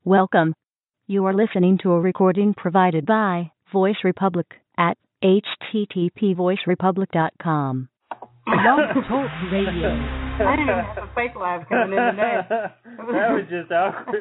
Welcome. You are listening to a recording provided by Voice Republic at http://voicerepublic.com. Blog Talk Radio. I didn't even have a fake laugh coming in today. That was just awkward.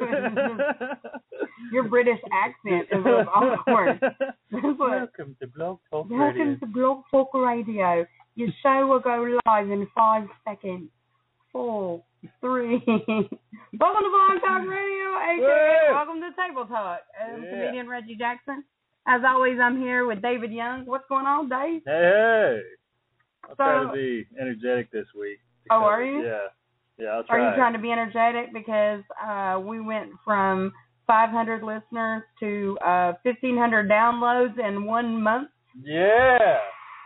Your British accent is awkward. Welcome to Blog Talk Radio. Welcome to Blog Talk Radio. Your show will go live in 5 seconds. 4, 3. Welcome to Blog Talk Radio, aka welcome to Table Talk. I'm comedian Reggie Jackson. As always, I'm here with David Young. What's going on, Dave? Hey. I'll try to be energetic this week. Oh, are you? Yeah, I'll try. Are you trying to be energetic? Because we went from 500 listeners to 1,500 downloads in 1 month. Yeah.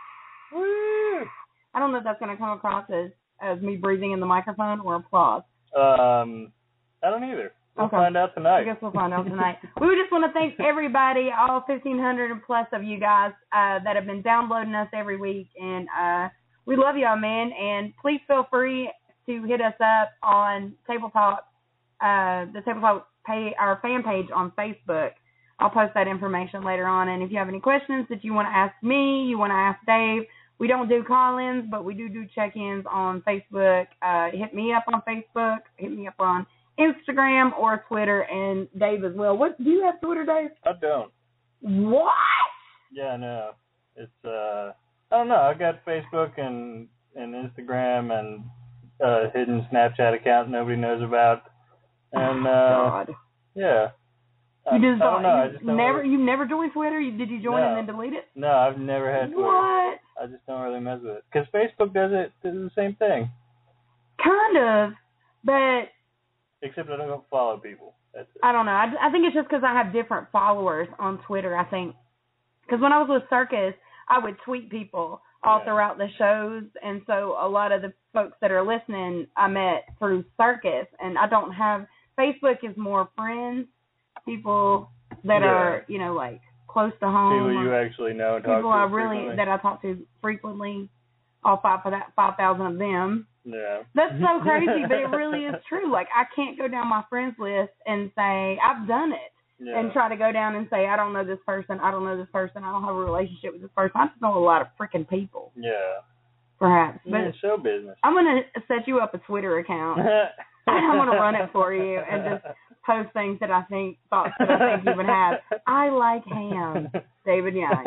Woo. I don't know if that's going to come across as me breathing in the microphone or applause. I don't either. We'll find out tonight. I guess we'll find out tonight. We just want to thank everybody, all 1,500 plus of you guys that have been downloading us every week. And we love y'all, man. And please feel free to hit us up on Table Talk, the Table Talk our fan page on Facebook. I'll post that information later on. And if you have any questions that you want to ask me, you want to ask Dave, we don't do call-ins, but we do check-ins on Facebook. Hit me up on Facebook. Hit me up on Instagram or Twitter, and Dave as well. What do you have Twitter, Dave? I don't. What? Yeah, no. It's I don't know. I got Facebook and Instagram and hidden Snapchat account nobody knows about. And God. Yeah. You just I don't know. I just don't you never joined Twitter? Did you join and then delete it? No, I've never had Twitter. What? I just don't really mess with it. Because Facebook does the same thing. Kind of, but except I don't follow people. That's it. I don't know. I think it's just because I have different followers on Twitter, I think. Because when I was with Circus, I would tweet people all throughout the shows. And so a lot of the folks that are listening, I met through Circus. And I don't have – Facebook is more friends, people that are, like close to home. People you actually know and talk to people that I talk to frequently, all 5,000 of them. Yeah. That's so crazy, but it really is true. Like, I can't go down my friends list and say, I've done it, and try to go down and say, I don't know this person, I don't know this person, I don't have a relationship with this person. I just know a lot of freaking people. Yeah. Perhaps. But it's show business. I'm going to set you up a Twitter account. I'm going to run it for you and just post things that thoughts that I think you would have. I like ham, David Young.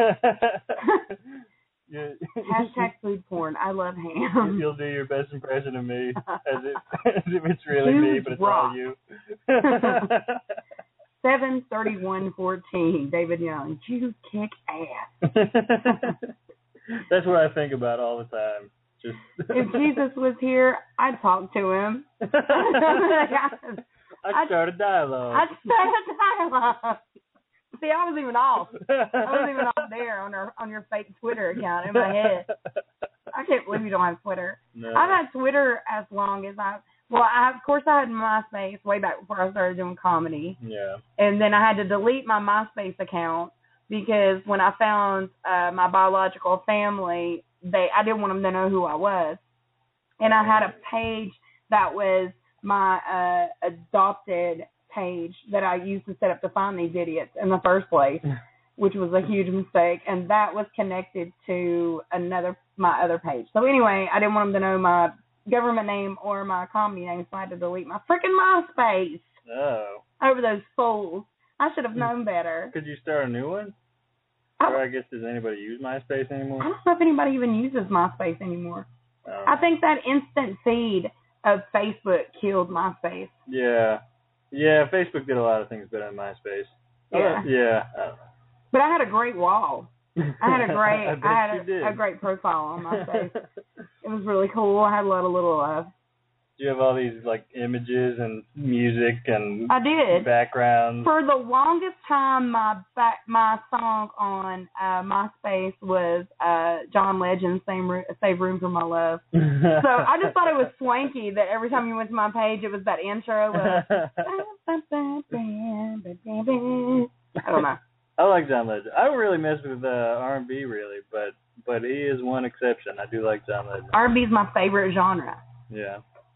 Hashtag food porn. I love ham. You'll do your best impression of me as if it's really me, but it's all you. 7/31/14. David Young. You kick ass. That's what I think about all the time. Just if Jesus was here, I'd talk to him. I'd start a dialogue. See, I was even off. I was even off there on your fake Twitter account in my head. I can't believe you don't have Twitter. No. I've had Twitter as long as of course I had MySpace way back before I started doing comedy. Yeah. And then I had to delete my MySpace account because when I found my biological family, I didn't want them to know who I was. And I had a page that was my adopted page that I used to set up to find these idiots in the first place, which was a huge mistake, and that was connected to my other page. So anyway, I didn't want them to know my government name or my comedy name, so I had to delete my freaking MySpace. Oh. Over those fools. I should have known better. Could you start a new one? Or I guess, does anybody use MySpace anymore? I don't know if anybody even uses MySpace anymore. Oh. I think that instant feed of Facebook killed MySpace. Yeah. Yeah, Facebook did a lot of things better than MySpace. Yeah. Yeah. But I had a great wall. I had a great profile on MySpace. It was really cool. I had a lot of little Do you have all these like images and music and I did. backgrounds? For the longest time, my song on MySpace was John Legend's "Save Room for My Love." So I just thought it was swanky that every time you went to my page, it was that intro. I don't know. I like John Legend. I don't really mess with R&B really, but he is one exception. I do like John Legend. R&B is my favorite genre. Yeah.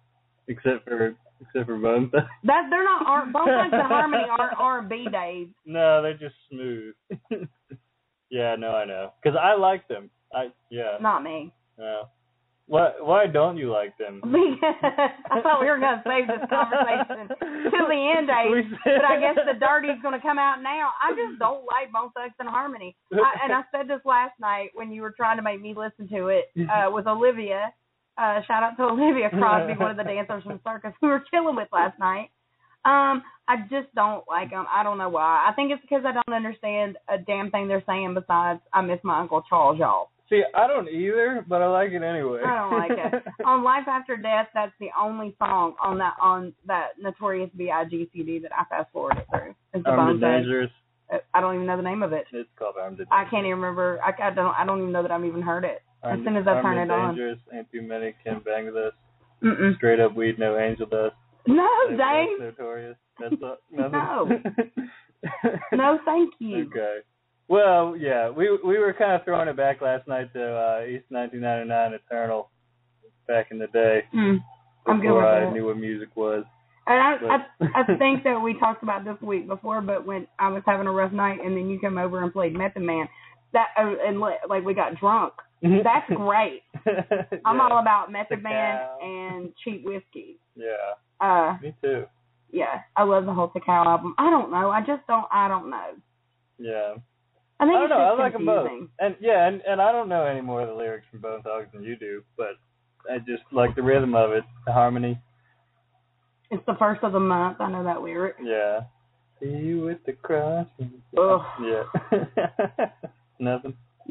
Except for Bone Thugs. That they're not Bone Thugs and Harmony aren't R&B, Dave. No, they're just smooth. Yeah, no, I know. Because I like them. Not me. No. Why don't you like them? Because I thought we were going to save this conversation till the end, Dave. But I guess the dirty's going to come out now. I just don't like Bone Thugs and Harmony. And I said this last night when you were trying to make me listen to it with Olivia. Shout out to Olivia Crosby, one of the dancers from Circus we were chilling with last night. I just don't like them. I don't know why. I think it's because I don't understand a damn thing they're saying besides I miss my Uncle Charles, y'all. See, I don't either, but I like it anyway. I don't like it. On Life After Death, that's the only song on that Notorious B.I.G. CD that I fast forwarded through. It's the Armed and Dangerous. I don't even know the name of it. It's called Armed and I Dangerous. can't even remember. I don't even know that I've even heard it. As soon as I turn it on. Armed and Dangerous, Ain't Too Many Can Bang With Us. Mm-mm. Straight Up Weed, No Angel Dust. No, That's Dave. Notorious. That's nothing. No. No, thank you. Okay. Well, yeah, we were kind of throwing it back last night to East 1999 Eternal back in the day. I'm good with before I that. knew what music was. And I think that we talked about this week before, but when I was having a rough night and then you come over and played Method Man, that and like we got drunk. That's great. I'm all about Method Man and cheap whiskey. Yeah. Me too. Yeah, I love the whole Takao album. I don't know. I don't know. Yeah. I think don't it's know. just I like them both. confusing. And I don't know any more of the lyrics from Bone Thugs than you do, but I just like the rhythm of it, the harmony. It's the first of the month. I know that lyric. Yeah. See you with the cross. Ugh. Yeah. Nothing.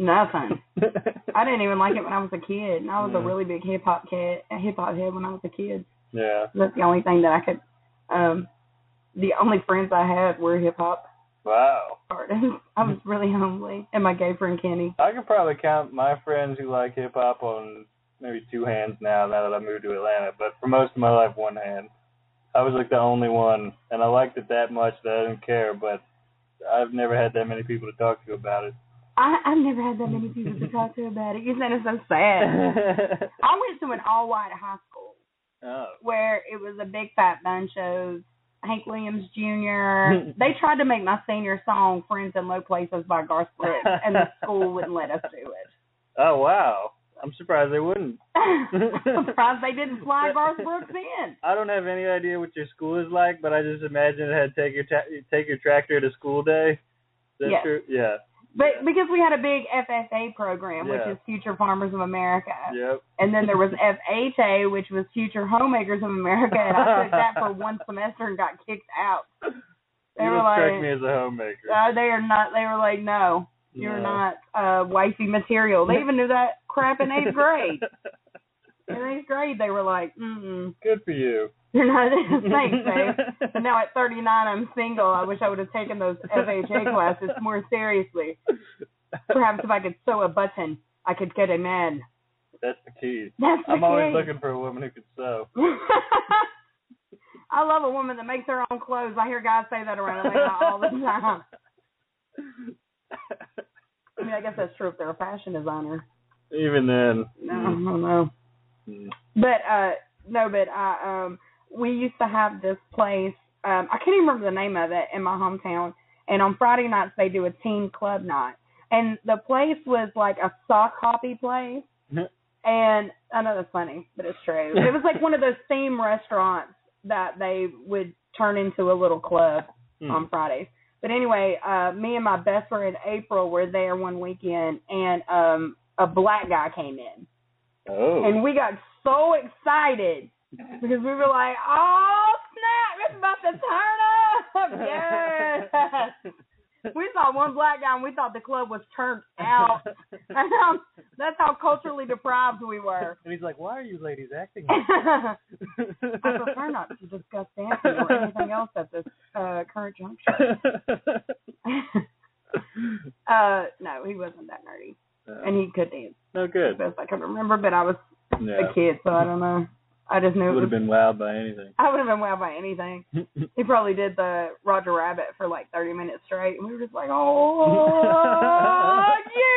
I didn't even like it when I was a kid. And I was a really big hip hop head when I was a kid. Yeah. That's the only thing that I could. The only friends I had were hip hop Wow. artists. I was really homely, and my gay friend Kenny. I could probably count my friends who like hip hop on maybe two hands now that I moved to Atlanta, but for most of my life, one hand. I was like the only one, and I liked it that much that I didn't care, but I've never had that many people to talk to about it. I've never had that many people to talk to about it. You said it's so sad. I went to an all-white high school where it was a big fat bunch of Hank Williams Jr. They tried to make my senior song "Friends in Low Places" by Garth Brooks, and the school wouldn't let us do it. Oh, wow. I'm surprised they wouldn't. I'm surprised they didn't fly Garth Brooks in. I don't have any idea what your school is like, but I just imagine it had take your tractor to school day. Is that true? Yeah. But because we had a big FFA program, which is Future Farmers of America. Yep. And then there was FHA, which was Future Homemakers of America, and I took that for one semester and got kicked out. They were like, strike me as a homemaker. They are not. They were like, no, you're not wifey material. They even knew that crap in 8th grade. In 8th grade, they were like, Good for you. You're not. Thanks, Dave. And now at 39, I'm single. I wish I would have taken those FHA classes more seriously. Perhaps if I could sew a button, I could get a man. That's the key. That's the key. I'm always looking for a woman who can sew. I love a woman that makes her own clothes. I hear guys say that around Atlanta all the time. I mean, I guess that's true if they're a fashion designer. Even then. No, I don't know. But we used to have this place. I can't even remember the name of it in my hometown. And on Friday nights they do a teen club night. And the place was like a sock hoppy place. And I know that's funny, but it's true. It was like one of those theme restaurants that they would turn into a little club on Fridays. But anyway, me and my best friend April were there one weekend, and a black guy came in. Oh. And we got so excited because we were like, oh, snap, it's about to turn up. Yes. We saw one black guy, and we thought the club was turned out. That's how culturally deprived we were. And he's like, why are you ladies acting I prefer not to discuss dancing or anything else at this current juncture. No, he wasn't that nerdy. And he could dance. No good. As best I can remember, but I was a kid, so I don't know. I just knew would have been wowed by anything. I would have been wowed by anything. He probably did the Roger Rabbit for like 30 minutes straight, and we were just like, oh,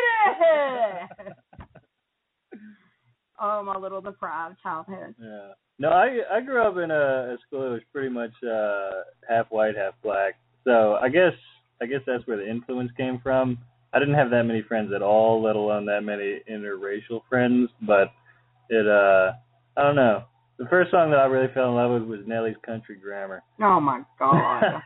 get it! Oh, my little deprived childhood. Yeah. No, I grew up in a school that was pretty much half white, half black. So I guess that's where the influence came from. I didn't have that many friends at all, let alone that many interracial friends. But I don't know. The first song that I really fell in love with was Nelly's Country Grammar. Oh my God.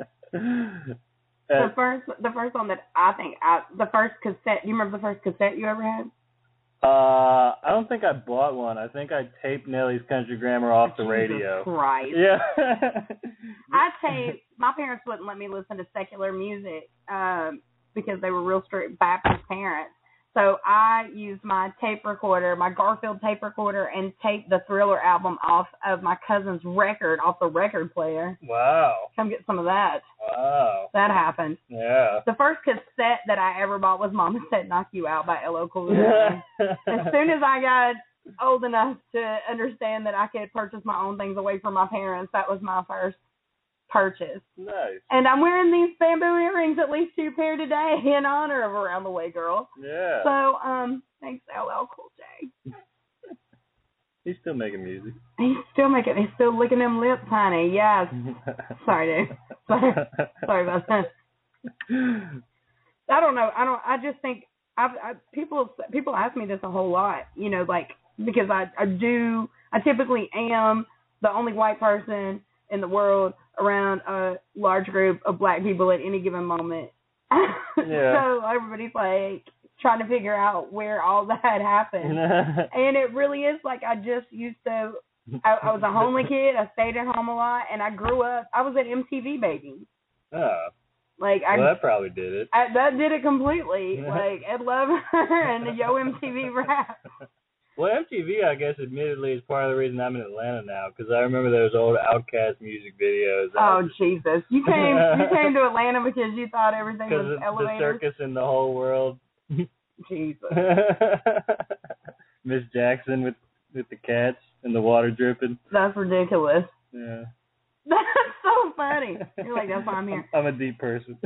The first one that the first cassette. You remember the first cassette you ever had? I don't think I bought one. I think I taped Nelly's Country Grammar off the radio. Jesus Christ. Yeah. My parents wouldn't let me listen to secular music because they were real strict Baptist parents. So I used my tape recorder, my Garfield tape recorder, and taped the Thriller album off of my cousin's record, off the record player. Wow. Come get some of that. Wow. That happened. Yeah. The first cassette that I ever bought was Mama Said Knock You Out by LL Cool J. As soon as I got old enough to understand that I could purchase my own things away from my parents, that was my first purchase. Nice. And I'm wearing these bamboo earrings, at least 2 pair today, in honor of Around the Way Girl. Yeah. So, thanks LL Cool J. He's still making music. He's still licking them lips, honey. Yes. Sorry, dude. Sorry about that. I don't know. I just think people ask me this a whole lot, you know, like, because I typically am the only white person in the world around a large group of black people at any given moment. Yeah. So everybody's like trying to figure out where all that happened. And it really is like I just used to, I was a homely kid. I stayed at home a lot, and I grew up, I was an MTV baby. Oh. Like Well, that probably did it. That did it completely. Like Ed Lover and the Yo MTV rap. Well, MTV, I guess, admittedly, is part of the reason I'm in Atlanta now, because I remember those old Outkast music videos. Oh, Jesus. You came to Atlanta because you thought everything was elevators? The circus in the whole world. Jesus. Miss Jackson with the cats and the water dripping. That's ridiculous. Yeah. That's so funny. You're like, that's why I'm here. I'm a deep person.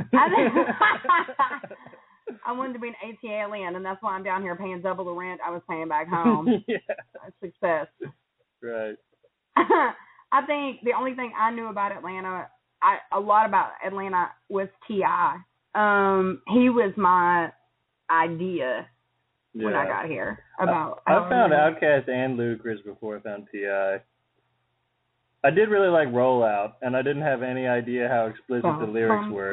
I wanted to be an ATA Atlanta, and that's why I'm down here paying double the rent I was paying back home. Yeah. That's success. Right. I think the only thing I knew about Atlanta, a lot about Atlanta, was T.I. He was my idea when I got here. I found Outkast and Ludacris before I found T.I. I did really like Rollout, and I didn't have any idea how explicit the lyrics were.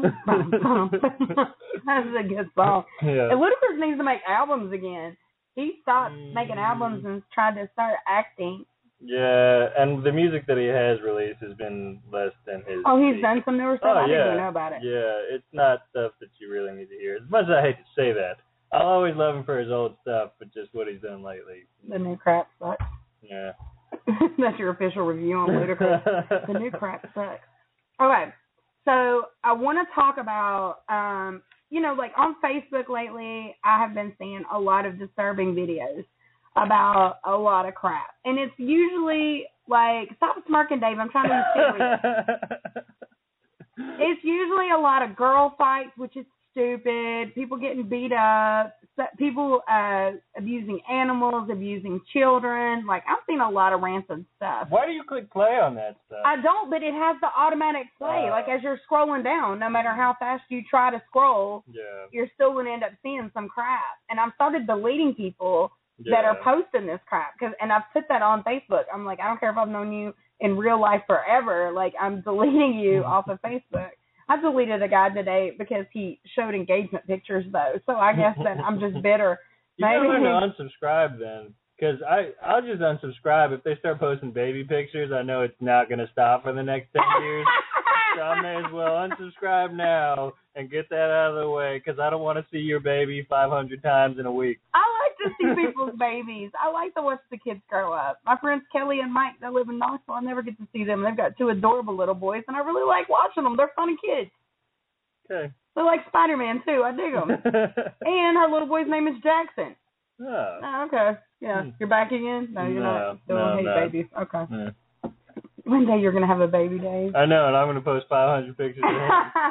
That's a good song. Yeah. And Ludacris needs to make albums again. He stopped making albums and tried to start acting. Yeah, and the music that he has released has been less than his. Oh, he's done some newer stuff? I didn't even know about it. Yeah, it's not stuff that you really need to hear. As much as I hate to say that, I'll always love him for his old stuff, but just what he's done lately. The new crap sucks. Yeah. That's your official review on Ludacris. The new crap sucks. Okay, so I want to talk about, like on Facebook lately, I have been seeing a lot of disturbing videos about a lot of crap. And it's usually like, stop smirking, Dave, I'm trying to be serious. It's usually a lot of girl fights, which is stupid, people getting beat up, people abusing animals, abusing children. Like, I've seen a lot of rancid stuff. Why do you click play on that stuff? I don't, but it has the automatic play. Like, as you're scrolling down, no matter how fast you try to scroll, you're still going to end up seeing some crap. And I've started deleting people that are posting this crap. And I've put that on Facebook. I'm like, I don't care if I've known you in real life forever. Like, I'm deleting you off of Facebook. I deleted a guy today because he showed engagement pictures, though. So I guess that I'm just bitter. You gotta learn to unsubscribe then, because I'll just unsubscribe if they start posting baby pictures. I know it's not gonna stop for the next 10 years, so I may as well unsubscribe now and get that out of the way, because I don't want to see your baby 500 times in a week. I like to see people's babies. I like to watch the kids grow up. My friends Kelly and Mike, they live in Knoxville. I never get to see them. They've got 2 adorable little boys, and I really like watching them. They're funny kids. Okay. They're like Spider-Man, too. I dig them. And her little boy's name is Jackson. Oh, okay. Yeah. You're back again? No, you're not. Still hate babies. Okay. Yeah. One day you're going to have a baby, Dave. I know, and I'm going to post 500 pictures of him.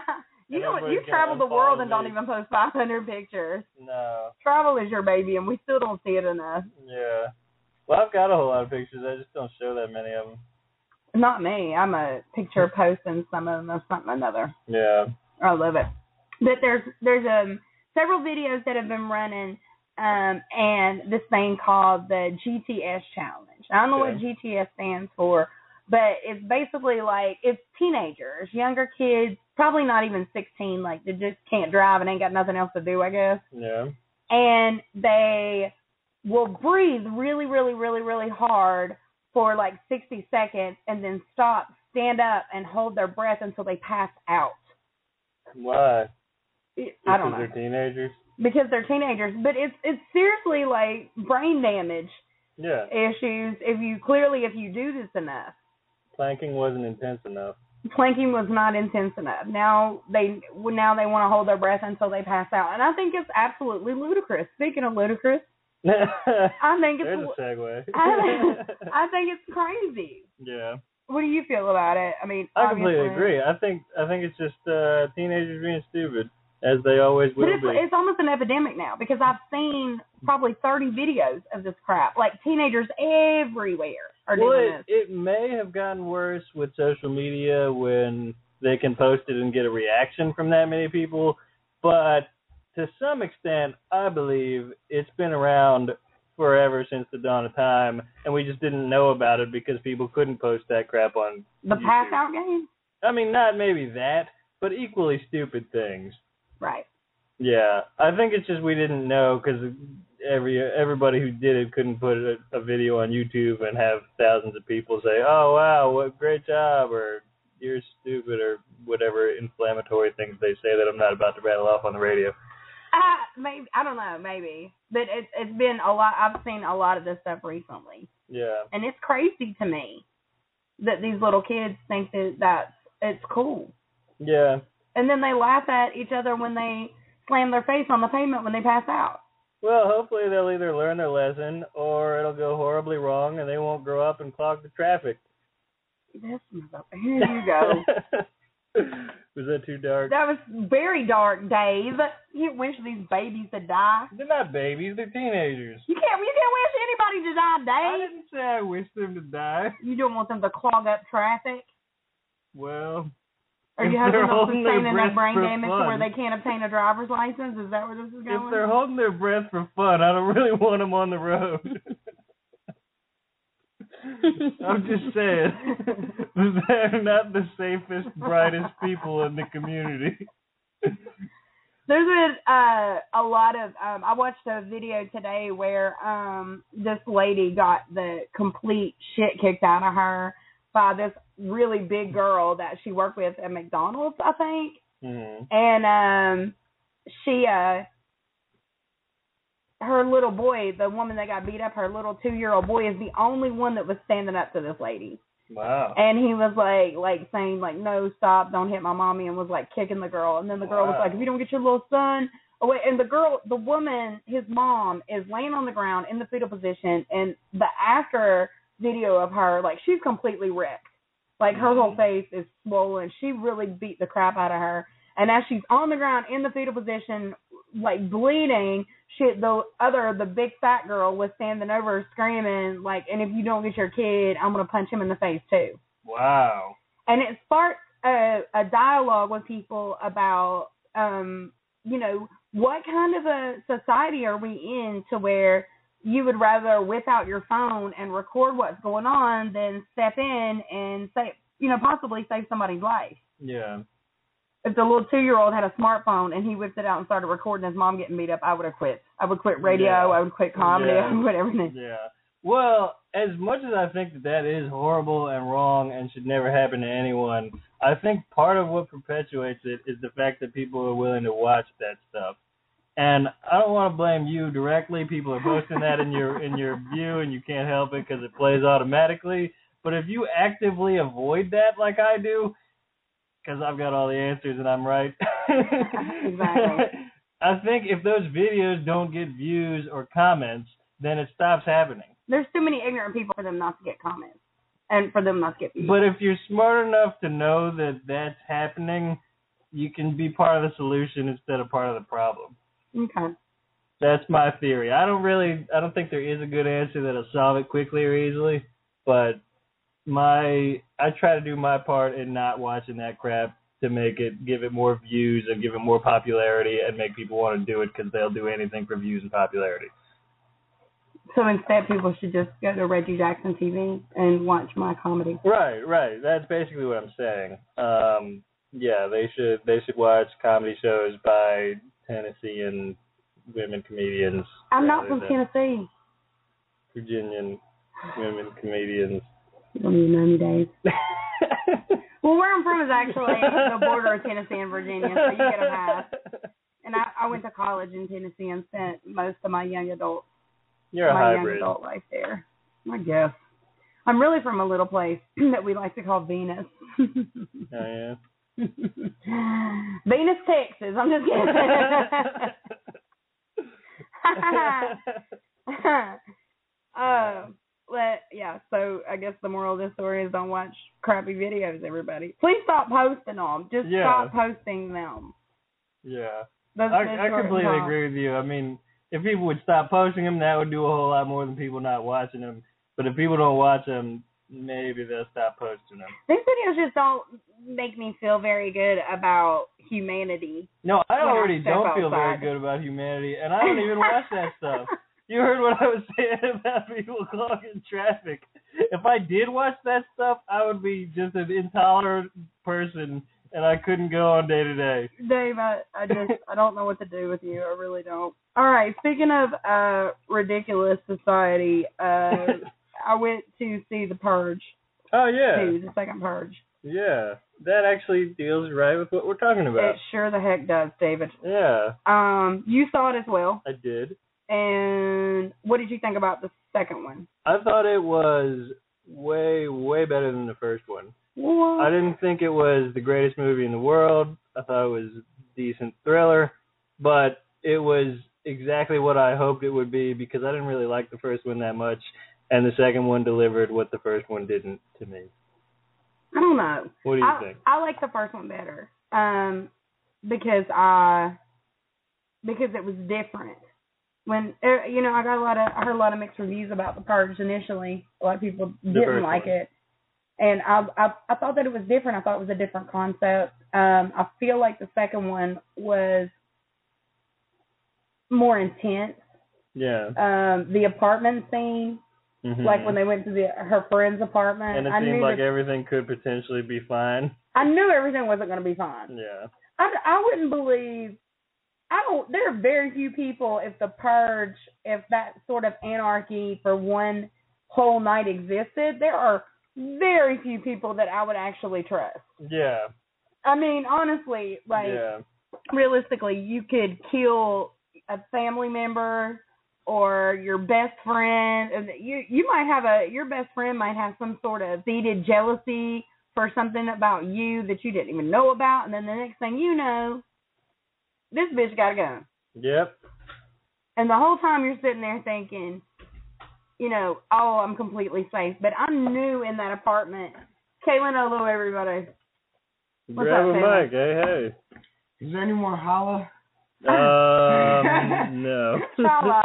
You travel the world and don't even post 500 pictures. No. Travel is your baby, and we still don't see it enough. Yeah. Well, I've got a whole lot of pictures. I just don't show that many of them. Not me. I'm a picture post and some of them or something or another. Yeah. I love it. But there's several videos that have been running, and this thing called the GTS Challenge. I don't know what GTS stands for, but it's basically like it's teenagers, younger kids, probably not even 16, like they just can't drive and ain't got nothing else to do, I guess. Yeah. And they will breathe really, really, really, really hard for like 60 seconds and then stop, stand up, and hold their breath until they pass out. Why? I don't know. Because they're teenagers? Because they're teenagers. But it's seriously like brain damage issues if you do this enough. Planking wasn't intense enough. Planking was not intense enough. Now they want to hold their breath until they pass out. And I think it's absolutely ludicrous. Speaking of ludicrous, I think it's... There's a segue. I think it's crazy. Yeah. What do you feel about it? I mean, I completely agree. I think it's just teenagers being stupid, as they always will be. It's almost an epidemic now, because I've seen probably 30 videos of this crap. Like, teenagers everywhere are doing this. It may have gotten worse with social media when they can post it and get a reaction from that many people, but to some extent, I believe it's been around forever, since the dawn of time, and we just didn't know about it because people couldn't post that crap on the YouTube. pass-out game? I mean, not maybe that, but equally stupid things. Right. Yeah, I think it's just we didn't know because everybody who did it couldn't put a video on YouTube and have thousands of people say, "Oh wow, what great job," or "You're stupid," or whatever inflammatory things they say that I'm not about to rattle off on the radio. Maybe, I don't know, maybe, but it's been a lot. I've seen a lot of this stuff recently. Yeah. And it's crazy to me that these little kids think that it's cool. Yeah. And then they laugh at each other when they slam their face on the pavement when they pass out. Well, hopefully they'll either learn their lesson or it'll go horribly wrong and they won't grow up and clog the traffic. Here you go. Was that too dark? That was very dark, Dave. You wish these babies to die. They're not babies, they're teenagers. You can't wish anybody to die, Dave. I didn't say I wish them to die. You don't want them to clog up traffic? Well, are you having them sustaining enough brain damage fun, to where they can't obtain a driver's license? Is that where this is going? If they're holding their breath for fun, I don't really want them on the road. I'm just saying, they're not the safest, brightest people in the community. There's been a lot of, I watched a video today where this lady got the complete shit kicked out of her by this really big girl that she worked with at McDonald's, I think. Mm-hmm. And she, her little boy, the woman that got beat up, her little 2-year-old boy is the only one that was standing up to this lady. Wow. And he was like saying like, no, stop, don't hit my mommy, and was like kicking the girl. And then the girl was like, if you don't get your little son away. And the woman, his mom, is laying on the ground in the fetal position, and the after video of her, like, she's completely wrecked. Like, her whole face is swollen. She really beat the crap out of her. And as she's on the ground in the fetal position, like, bleeding, the big fat girl was standing over her screaming, like, and if you don't get your kid, I'm going to punch him in the face, too. Wow. And it sparked a dialogue with people about, what kind of a society are we in to where you would rather whip out your phone and record what's going on than step in and possibly save somebody's life. Yeah. If the little 2-year-old had a smartphone and he whipped it out and started recording his mom getting beat up, I would have quit. I would quit radio. Yeah. I would quit comedy. Yeah. I would quit everything. Yeah. Well, as much as I think that is horrible and wrong and should never happen to anyone, I think part of what perpetuates it is the fact that people are willing to watch that stuff. And I don't want to blame you directly. People are posting that in your view, and you can't help it because it plays automatically. But if you actively avoid that like I do, because I've got all the answers and I'm right. Exactly. I think if those videos don't get views or comments, then it stops happening. There's too many ignorant people for them not to get comments and for them not to get views. But if you're smart enough to know that that's happening, you can be part of the solution instead of part of the problem. Okay. That's my theory. I don't think there is a good answer that'll solve it quickly or easily, but I try to do my part in not watching that crap to give it more views and give it more popularity and make people want to do it because they'll do anything for views and popularity. So instead, people should just go to Reggie Jackson TV and watch my comedy. Right. That's basically what I'm saying. Yeah, they should watch comedy shows by Tennessean women comedians. I'm not from Tennessee. Virginian women comedians. You don't even know me, Dave. Well, where I'm from is actually the border of Tennessee and Virginia, so you get a pass. And I went to college in Tennessee and spent most of my young adult life there. I guess. I'm really from a little place that we like to call Venus. Oh, yeah? Venus, Texas. I'm just kidding. Yeah, so I guess the moral of this story is don't watch crappy videos, everybody. Please stop posting them. Just stop posting them. Yeah. I completely agree with you. I mean, if people would stop posting them, that would do a whole lot more than people not watching them. But if people don't watch them, maybe they'll stop posting them. These videos just don't make me feel very good about humanity. No, I already don't feel very good about humanity, and I don't even watch that stuff. You heard what I was saying about people clogging traffic. If I did watch that stuff, I would be just an intolerant person, and I couldn't go on day to day. Dave, I don't know what to do with you. I really don't. All right, speaking of ridiculous society, I went to see The Purge. Oh, yeah. The second Purge. Yeah, that actually deals right with what we're talking about. It sure the heck does, David. Yeah. You saw it as well. I did. And what did you think about the second one? I thought it was way, way better than the first one. What? I didn't think it was the greatest movie in the world. I thought it was a decent thriller, but it was exactly what I hoped it would be because I didn't really like the first one that much, and the second one delivered what the first one didn't to me. I don't know. What do you think? I like the first one better because it was different. When I heard a lot of mixed reviews about The Purge initially. A lot of people didn't like it, and I thought that it was different. I thought it was a different concept. I feel like the second one was more intense. Yeah. The apartment scene, like when they went to her friend's apartment, and it seemed like everything could potentially be fine. I knew everything wasn't going to be fine. Yeah. I wouldn't believe. There are very few people, if that sort of anarchy for one whole night existed, there are very few people that I would actually trust. Yeah. I mean, honestly, realistically, you could kill a family member or your best friend. You might have your best friend might have some sort of seated jealousy for something about you that you didn't even know about, and then the next thing you know, this bitch got a gun. Yep. And the whole time you're sitting there thinking, I'm completely safe. But I knew in that apartment. Kaylin, hello, everybody. What's Grab up, a mic. Hey. Is there any more holla? No. Holla.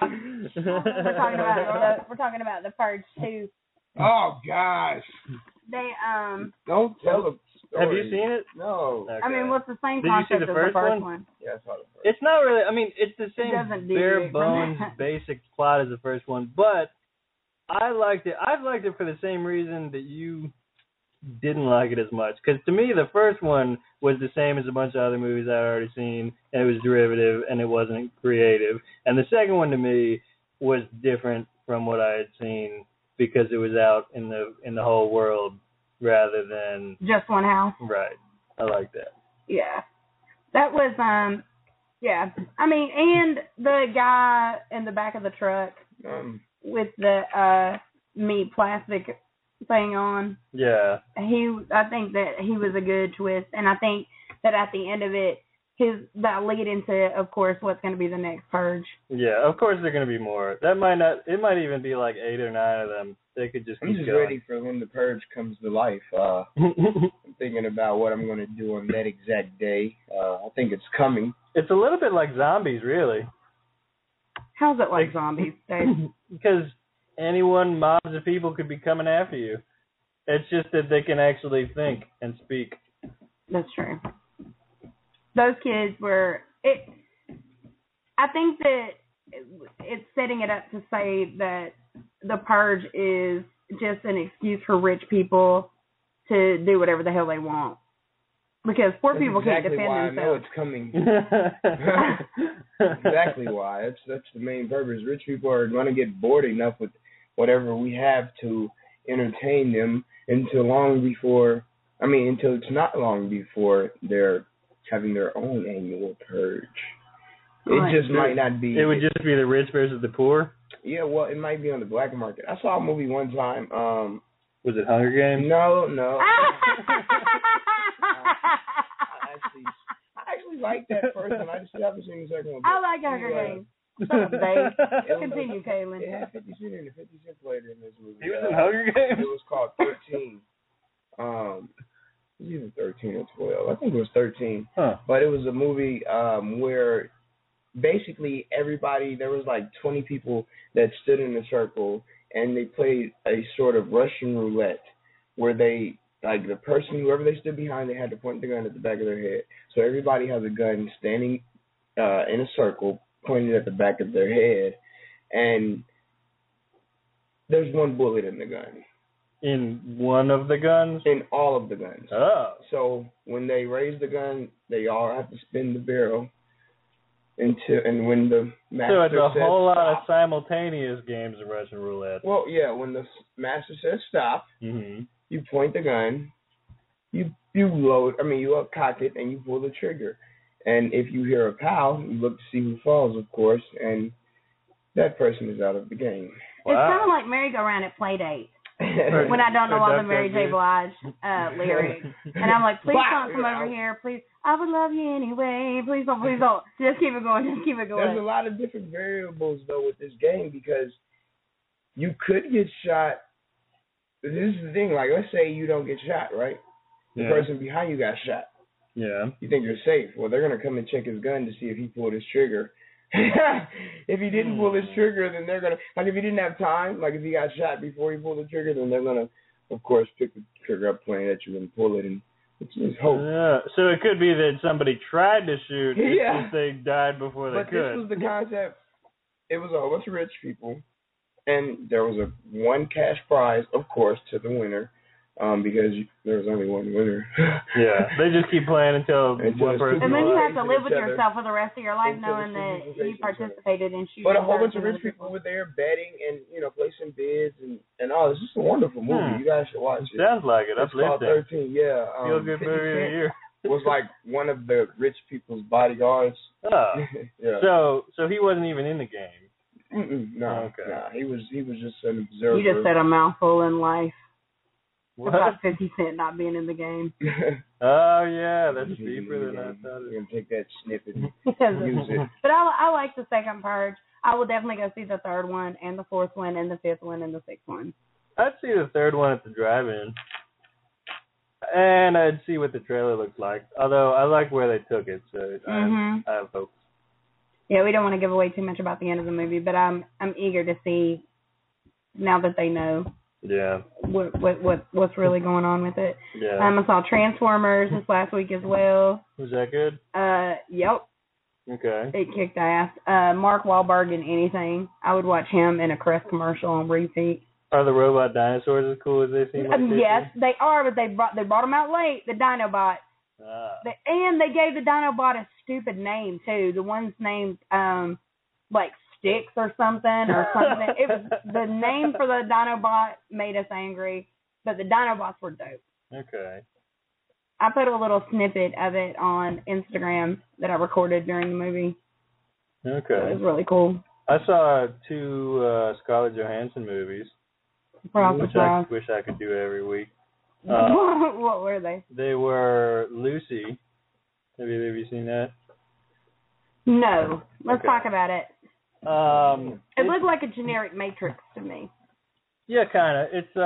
We're talking about The Purge 2. Oh, gosh. They Don't tell a story. Have you seen it? No. Okay. I mean, what's the same Did concept you see as the the first first one? Yeah, I saw the first. It's not really. I mean, it's the same doesn't bare deviate bones, from that. basic plot as the first one, but I liked it. I've liked it for the same reason that you didn't like it as much. Because to me, the first one was the same as a bunch of other movies I'd already seen, and it was derivative, and it wasn't creative. And the second one to me was different from what I had seen because it was out in the whole world rather than Just one house. Right. I like that. Yeah. That was yeah. I mean, and the guy in the back of the truck with the meat plastic thing on. Yeah. I think that he was a good twist, and I think that at the end of it, that lead into, of course, what's going to be the next Purge. Yeah, of course there are going to be more. It might even be like 8 or 9 of them. They could just I'm keep just going. ready for when the Purge comes to life. I'm thinking about what I'm going to do on that exact day. I think it's coming. It's a little bit like zombies, really. How's it like zombies, Dave? Because mobs of people could be coming after you. It's just that they can actually think and speak. That's true. Those kids were... I think that it's setting it up to say that the purge is just an excuse for rich people to do whatever the hell they want. Because poor people can't defend why themselves. I know it's coming. Exactly why. That's the main purpose. Rich people are going to get bored enough with whatever we have to entertain them until it's not long before they're having their own annual purge. It just might not be. It would just be the rich versus the poor? Yeah, well, it might be on the black market. I saw a movie one time. Was it Hunger Games? No. I actually liked that first one. I just haven't seen the second one. I like Hunger Games. Continue, Kaylin. It had 50 Cent in it. 50 Cent played in this movie. He was in Hunger Games? It was called 13. It was either 13 or 12. I think it was 13. Huh. But it was a movie where basically everybody, there was like 20 people that stood in a circle, and they played a sort of Russian roulette where they, like the person, whoever they stood behind, they had to point the gun at the back of their head. So everybody has a gun standing in a circle pointed at the back of their head, and there's one bullet in the gun. In one of the guns? In all of the guns. Oh. So when they raise the gun, they all have to spin the barrel. And when the master so it's a says whole lot stop, of simultaneous games of Russian roulette. Well, yeah, when the master says stop, you point the gun, you cock it, and you pull the trigger. And if you hear a pow, you look to see who falls, of course, and that person is out of the game. Wow. It's kind of like merry-go-round at Playdate. When I don't know all the Mary J. Blige lyrics. And I'm like, please don't come over here. Please, I would love you anyway. Please don't. Just keep it going. There's a lot of different variables, though, with this game, because you could get shot. This is the thing. Like, let's say you don't get shot, right? The person behind you got shot. Yeah. You think you're safe. Well, they're going to come and check his gun to see if he pulled his trigger. If he didn't pull his trigger, then they're going to, like if he didn't have time, like if he got shot before he pulled the trigger, then they're going to, of course, pick the trigger up, pointing at you and pull it, and it's just hope. Yeah, so it could be that somebody tried to shoot, if they died before they could. But this was the concept. It was a whole bunch of rich people, and there was one cash prize, of course, to the winner. Because there was only one winner. Yeah, they just keep playing until one person. And then you have to live with yourself for the rest of your life, knowing that you participated in shooting. But a whole bunch of rich people were there betting and placing bids and all. It's just a wonderful movie. You guys should watch it. Sounds like it. It's called 13. Yeah. Feel good movie of the year. Was like one of the rich people's bodyguards. Oh. Yeah. So he wasn't even in the game. No. Okay. No, he was just an observer. You just said a mouthful in life. What? About 50 Cent not being in the game. Oh, yeah, that's deeper than I thought. We're going to take that snippet and use it. But I like the second Purge. I will definitely go see the third one and the fourth one and the fifth one and the sixth one. I'd see the third one at the drive-in. And I'd see what the trailer looks like. Although I like where they took it, so I have hopes. Yeah, we don't want to give away too much about the end of the movie, but I'm eager to see now that they know. Yeah. What's really going on with it? Yeah. I saw Transformers this last week as well. Was that good? Yep. Okay. It kicked ass. Mark Wahlberg in anything. I would watch him in a Crest commercial on repeat. Are the robot dinosaurs as cool as they seem? Yes, they are, but they brought them out late. The Dinobots. And they gave the Dinobot a stupid name too. The one's named like Sticks or something. It was the name for the Dinobot made us angry, but the Dinobots were dope. Okay. I put a little snippet of it on Instagram that I recorded during the movie. Okay. So it was really cool. I saw 2 Scarlett Johansson movies, which I wish I could do every week. What were they? They were Lucy. Have you seen that? No. Let's talk about it. It looked like a generic Matrix to me. Yeah, kind of. It's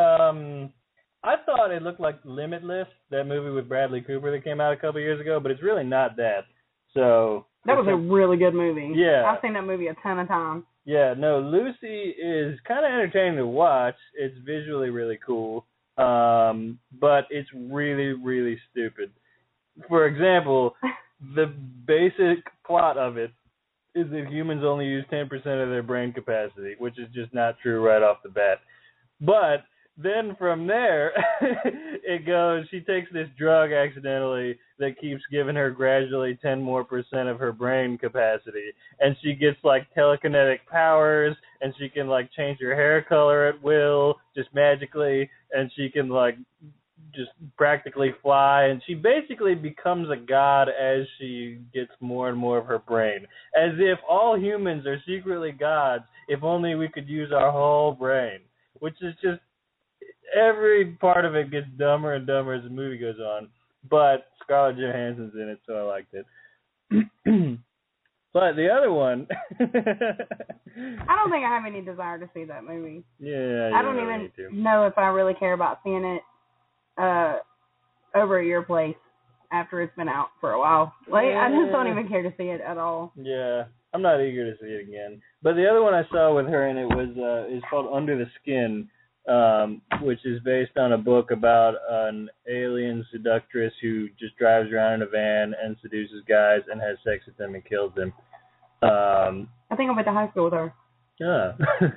I thought it looked like Limitless, that movie with Bradley Cooper that came out a couple years ago, but it's really not that. So that was a really good movie. Yeah, I've seen that movie a ton of times. Yeah, no, Lucy is kind of entertaining to watch. It's visually really cool, but it's really, really stupid. For example, the basic plot of it is that humans only use 10% of their brain capacity, which is just not true right off the bat. But then from there, it goes, she takes this drug accidentally that keeps giving her gradually 10% more of her brain capacity. And she gets like telekinetic powers, and she can like change her hair color at will, just magically, and she can like just practically fly, and she basically becomes a god as she gets more and more of her brain. As if all humans are secretly gods, if only we could use our whole brain. Which is just, every part of it gets dumber and dumber as the movie goes on. But Scarlett Johansson's in it, so I liked it. But the other one... I don't think I have any desire to see that movie. Yeah, I don't even know if I really care about seeing it over at your place after it's been out for a while. Like, I just don't even care to see it at all. Yeah, I'm not eager to see it again. But the other one I saw with her in it was is called Under the Skin, which is based on a book about an alien seductress who just drives around in a van and seduces guys and has sex with them and kills them. I think I went to high school with her. Yeah.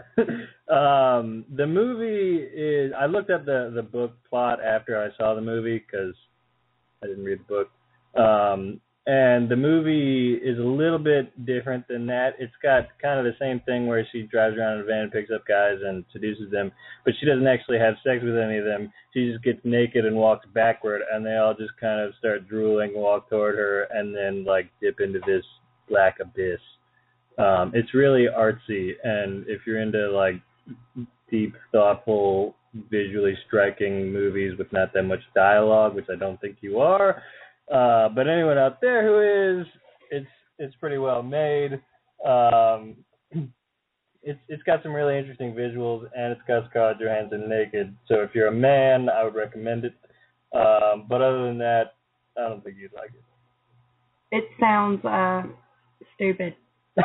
The movie is, I looked up the book plot after I saw the movie because I didn't read the book. And the movie is a little bit different than that. It's got kind of the same thing where she drives around in a van and picks up guys and seduces them, but she doesn't actually have sex with any of them. She just gets naked and walks backward, and they all just kind of start drooling, walk toward her, and then like dip into this black abyss. It's really artsy, and if you're into like deep, thoughtful, visually striking movies with not that much dialogue, which I don't think you are, but anyone out there who is, it's pretty well made. It's got some really interesting visuals, and it's got Scarlett Johansson naked. So if you're a man, I would recommend it. But other than that, I don't think you'd like it. It sounds stupid.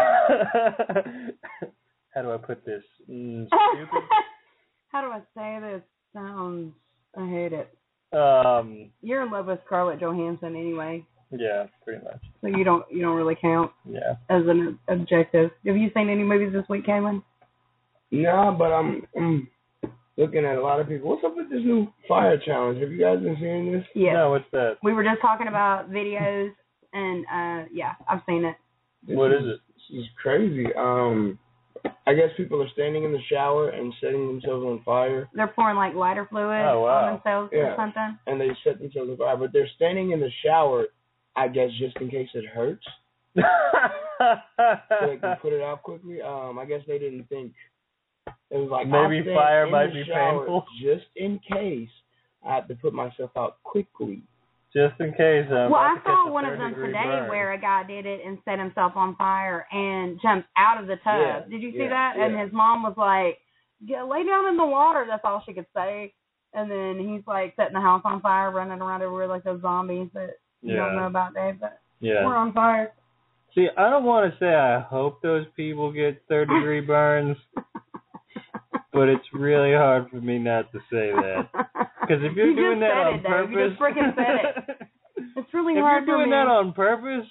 How do I put this? Stupid? How do I say this? Sounds, I hate it. You're in love with Scarlett Johansson anyway. Yeah, pretty much. So you don't really count. Yeah. As an objective. Have you seen any movies this week, Kaylin? No, but I'm looking at a lot of people. What's up with this new fire challenge? Have you guys been seeing this? Yeah. No, what's that? We were just talking about videos, and yeah, I've seen it. What is it? This is crazy. I guess people are standing in the shower and setting themselves on fire. They're pouring like lighter fluid on themselves or something. And they set themselves on fire, but they're standing in the shower, I guess, just in case it hurts. So they can put it out quickly. I guess they didn't think it was like maybe fire might be painful. Just in case I have to put myself out quickly. Just in case. Well, I saw one of them today where a guy did it and set himself on fire and jumped out of the tub. Yeah, did you see that? Yeah. And his mom was like, lay down in the water. That's all she could say. And then he's like setting the house on fire, running around everywhere like those zombies that you don't know about, Dave. But we're on fire. See, I don't want to say I hope those people get third-degree burns, but it's really hard for me not to say that. Because if you're doing that on purpose... You just freaking said it. It's really hard for me. If you're doing that on purpose,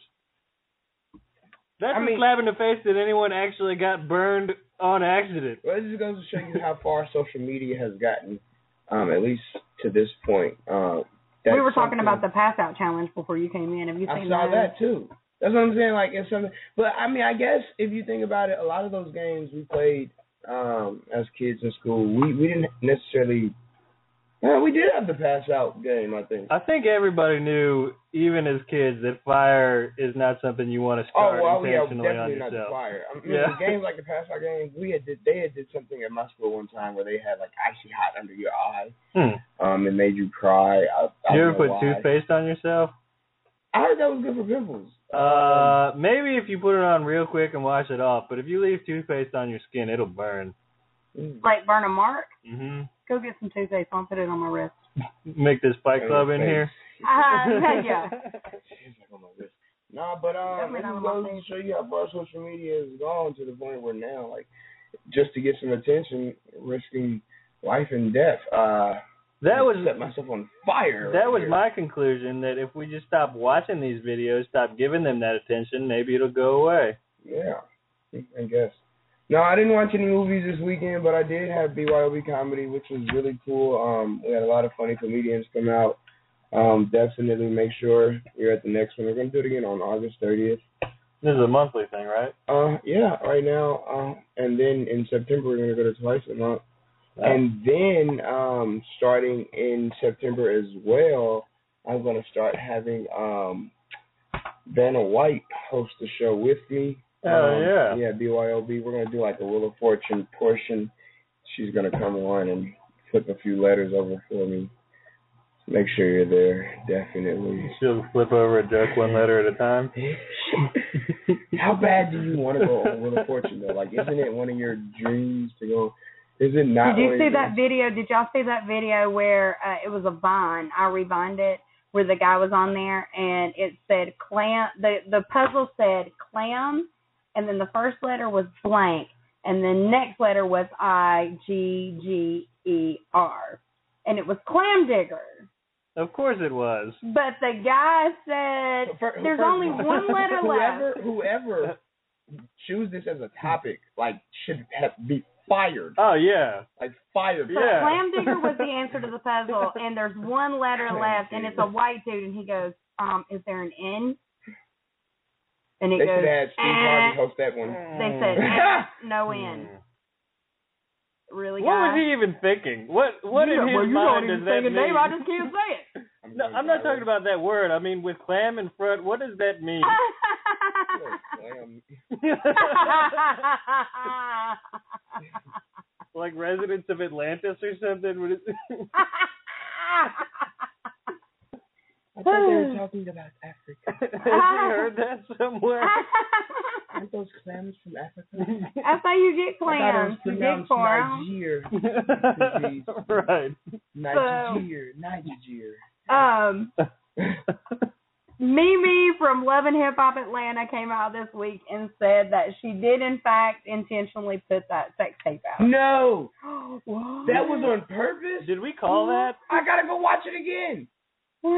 that's a slap in the face that anyone actually got burned on accident. Well, it just goes to show you how far social media has gotten, at least to this point. We were talking about the pass-out challenge before you came in. Have you seen that? I saw that, too. That's what I'm saying. Like, it's something. But, I mean, I guess if you think about it, a lot of those games we played as kids in school, we didn't necessarily... we did have the pass-out game, I think. I think everybody knew, even as kids, that fire is not something you want to start intentionally on yourself. Definitely not the fire. I mean, the games like the pass-out games, they had did something at my school one time where they had, like, icy hot under your eye. It made you cry. You ever put toothpaste on yourself? I heard that was good for pimples. Maybe if you put it on real quick and wash it off, but if you leave toothpaste on your skin, it'll burn. Like burn a mark? Mm-hmm. Go get some toothpaste. I'll put it on my wrist. Make this Fight Club in here? Yeah. Nah, but Definitely it not just on my goes to page. show you how far social media has gone to the point where now, like, just to get some attention, risking life and death. That was set myself on fire. That right was here. my conclusion, that if we just stop watching these videos, stop giving them that attention, maybe it'll go away. Yeah, I guess. No, I didn't watch any movies this weekend, but I did have BYOB comedy, which was really cool. We had a lot of funny comedians come out. Definitely make sure you're at the next one. We're going to do it again on August 30th. This is a monthly thing, right? Yeah, right now. And then in September, we're going to go to twice a month. And then starting in September as well, I'm going to start having Vanna White host the show with me. Oh, yeah. Yeah, BYOB. We're going to do like a Wheel of Fortune portion. She's going to come on and flip a few letters over for me. Make sure you're there, definitely. She'll flip over a joke one letter at a time. How bad do you want to go on Wheel of Fortune, though? Like, isn't it one of your dreams to go? Is it not? Did you see that video? Did y'all see that video where it was a Vine? I revived it, where the guy was on there and it said clam. The puzzle said clam, and then the first letter was blank, and the next letter was IGGER, and it was clam digger. Of course it was. But the guy said there's only one letter left. Whoever choose this as a topic, like, should be fired. Oh, yeah. Like, fired. So Yeah. clam digger was the answer to the puzzle, and there's one letter left, and it's a white dude, and he goes, is there an N? And it They goes, should have Steve Harvey host that one. They said, no N. Really, What guys? was he even thinking? What in his mind does that mean? I just can't say it. No, I'm not talking about that word. I mean, with clam in front, what does that mean? Like residents of Atlantis or something? What is I thought they were talking about Africa. Have you heard that somewhere? Aren't those clams from Africa? That's how you get I thought it was clams. You dig pronounced for them. Niger. Right. Niger. Mimi from Love and Hip Hop Atlanta came out this week and said that she did, in fact, intentionally put that sex tape out. No! What? That was on purpose? Did we call that? I gotta go watch it again. I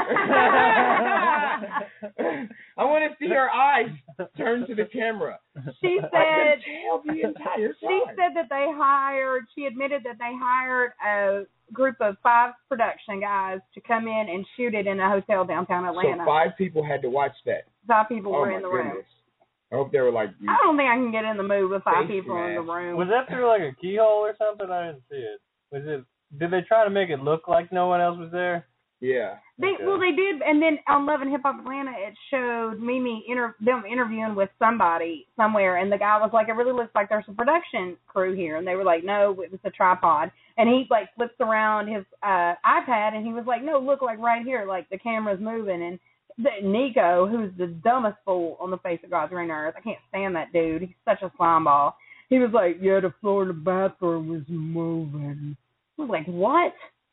want to see her eyes turn to the camera. She I said could tell the entire time. she said that she admitted that they hired a group of 5 production guys to come in and shoot it in a hotel downtown Atlanta. So 5 people had to watch that. 5 people were in the goodness. room. I hope they were like, I don't think I can get in the mood with 5 Face people in the mask. room. Was that through like a keyhole or something? I didn't see it. Was it? Did they try to make it look like no one else was there? yeah. Well, they did, and then on Love and Hip Hop Atlanta, it showed Mimi them interviewing with somebody somewhere, and the guy was like, "It really looks like there's a production crew here," and they were like, "No, it was a tripod." And he like flips around his iPad, and he was like, "No, look, like right here, like the camera's moving." And Nico, who's the dumbest fool on the face of God's green earth, I can't stand that dude. He's such a slime ball. He was like, "Yeah, the floor in the bathroom was moving." I was like, "What?"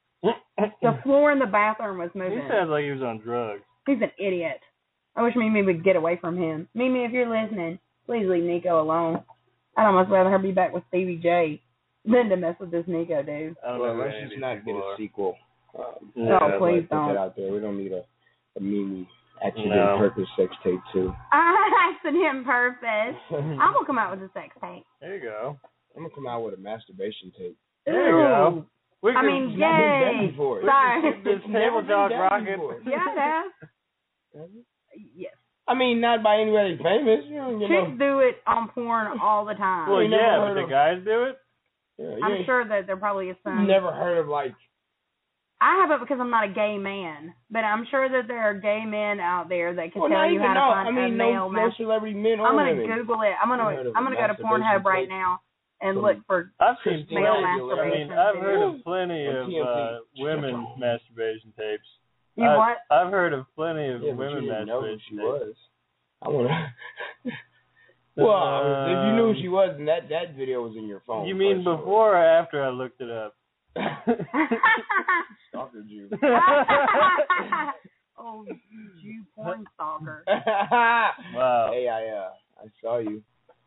The floor in the bathroom was He moving. sounds like he was on drugs. He's an idiot. I wish Mimi would get away from him. Mimi, if you're listening, please leave Nico alone. I'd almost rather her be back with Stevie J than to mess with this Nico dude. I don't Well, know who let's any of just these not get people a are. sequel. No, please Put that don't. out there. We don't need a Mimi accident No. purpose sex tape too. Accident purpose. I'm going to come out with a sex tape. There you go. I'm gonna come out with a masturbation tape. There you go. We I can mean, It's not been done yay. before. Sorry. keep this table been talk done rocking. before. Yeah, it has. Has it? Yes. I mean, not by anybody famous. You know. Chicks do it on porn all the time. Well, You never yeah, heard but the of- guys do it. Yeah, I'm sure that there probably is some. You've never heard of like. I haven't because I'm not a gay man, but I'm sure that there are gay men out there that can Well, tell not you even how to no. find I mean, a no male celebrity men or I'm gonna women. Google it. I'm Heard gonna of go to masturbation Pornhub right tape? now and From- look for I've seen Male plenty. masturbation I've heard videos. of plenty On of TMZ. women's masturbation tapes. You what? I've heard of plenty of Yeah, but women you didn't know who masturbation she tapes. was. I wanna. Well, if you knew who she was, then that video was in your phone. You mean first, before or after I looked it up? Stalkered you. Oh, you porn stalker. Wow. Hey, I saw you.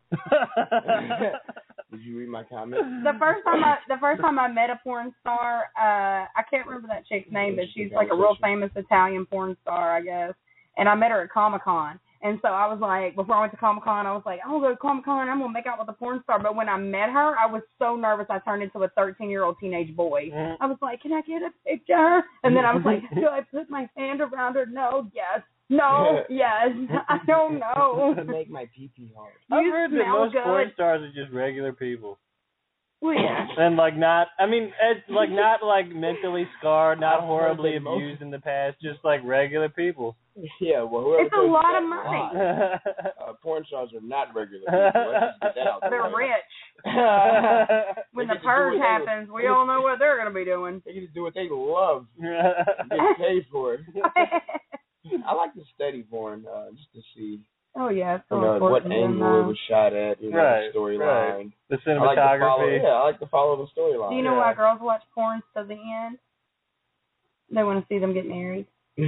Did you read my comment? The first time I met a porn star, I can't remember that chick's name, but she's like a real famous Italian porn star, I guess. And I met her at Comic-Con. And so I was like, before I went to Comic-Con, I was like, I'm going to go to Comic-Con, I'm going to make out with a porn star. But when I met her, I was so nervous I turned into a 13-year-old teenage boy. I was like, can I get a picture? And then I was like, do I put my hand around her? No, yes. No, yes. I don't know. Make my pee-pee hard. I've heard that most porn stars are just regular people. Well, yeah. And not mentally scarred, not horribly abused in the past, just like regular people. Yeah, well, it's a lot of money. Porn stars are not regular people. Let's just get that out there. They're rich. When the purge happens, we all know what they're going to be doing. They get to do what they love. Get paid for it. I like to study porn just to see. Oh yeah, it's what angle it was shot at, the storyline, right. The cinematography. I like to follow the storyline. Do you know why girls watch porn to the end? They want to see them get married. So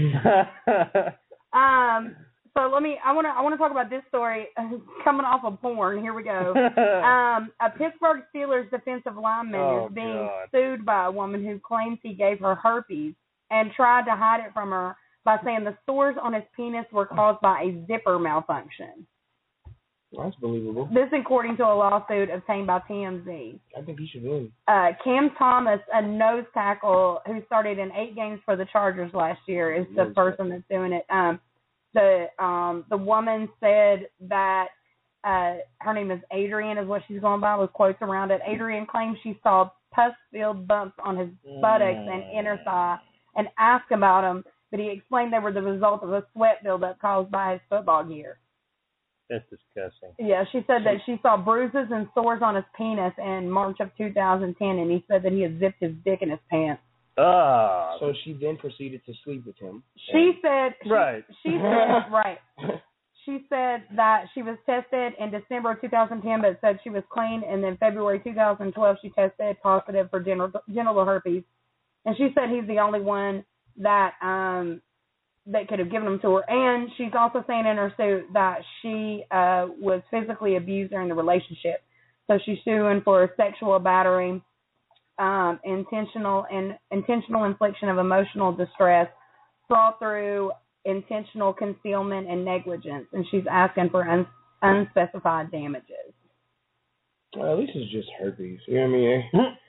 I want to talk about this story coming off of porn. Here we go. A Pittsburgh Steelers defensive lineman is being sued by a woman who claims he gave her herpes and tried to hide it from her by saying the sores on his penis were caused by a zipper malfunction. That's believable. This according to a lawsuit obtained by TMZ. I think he should win. Cam Thomas, a nose tackle who started in 8 games for the Chargers last year, is the person that's doing it. The woman said that her name is Adrian, is what she's going by, with quotes around it. Adrian claims she saw pus-filled bumps on his buttocks and inner thigh and asked about them, but he explained they were the result of a sweat buildup caused by his football gear. That's disgusting. Yeah, she said that she saw bruises and sores on his penis in March of 2010, and he said that he had zipped his dick in his pants. So she then proceeded to sleep with him. She said, right. She said, right. She said that she was tested in December of 2010, but said she was clean, and then February 2012 she tested positive for genital herpes, and she said he's the only one that that could have given them to her. And she's also saying in her suit that she was physically abused during the relationship. So she's suing for sexual battery, intentional infliction of emotional distress, brought through intentional concealment and negligence, and she's asking for unspecified damages. Well, at least it's just herpes. You know what I mean?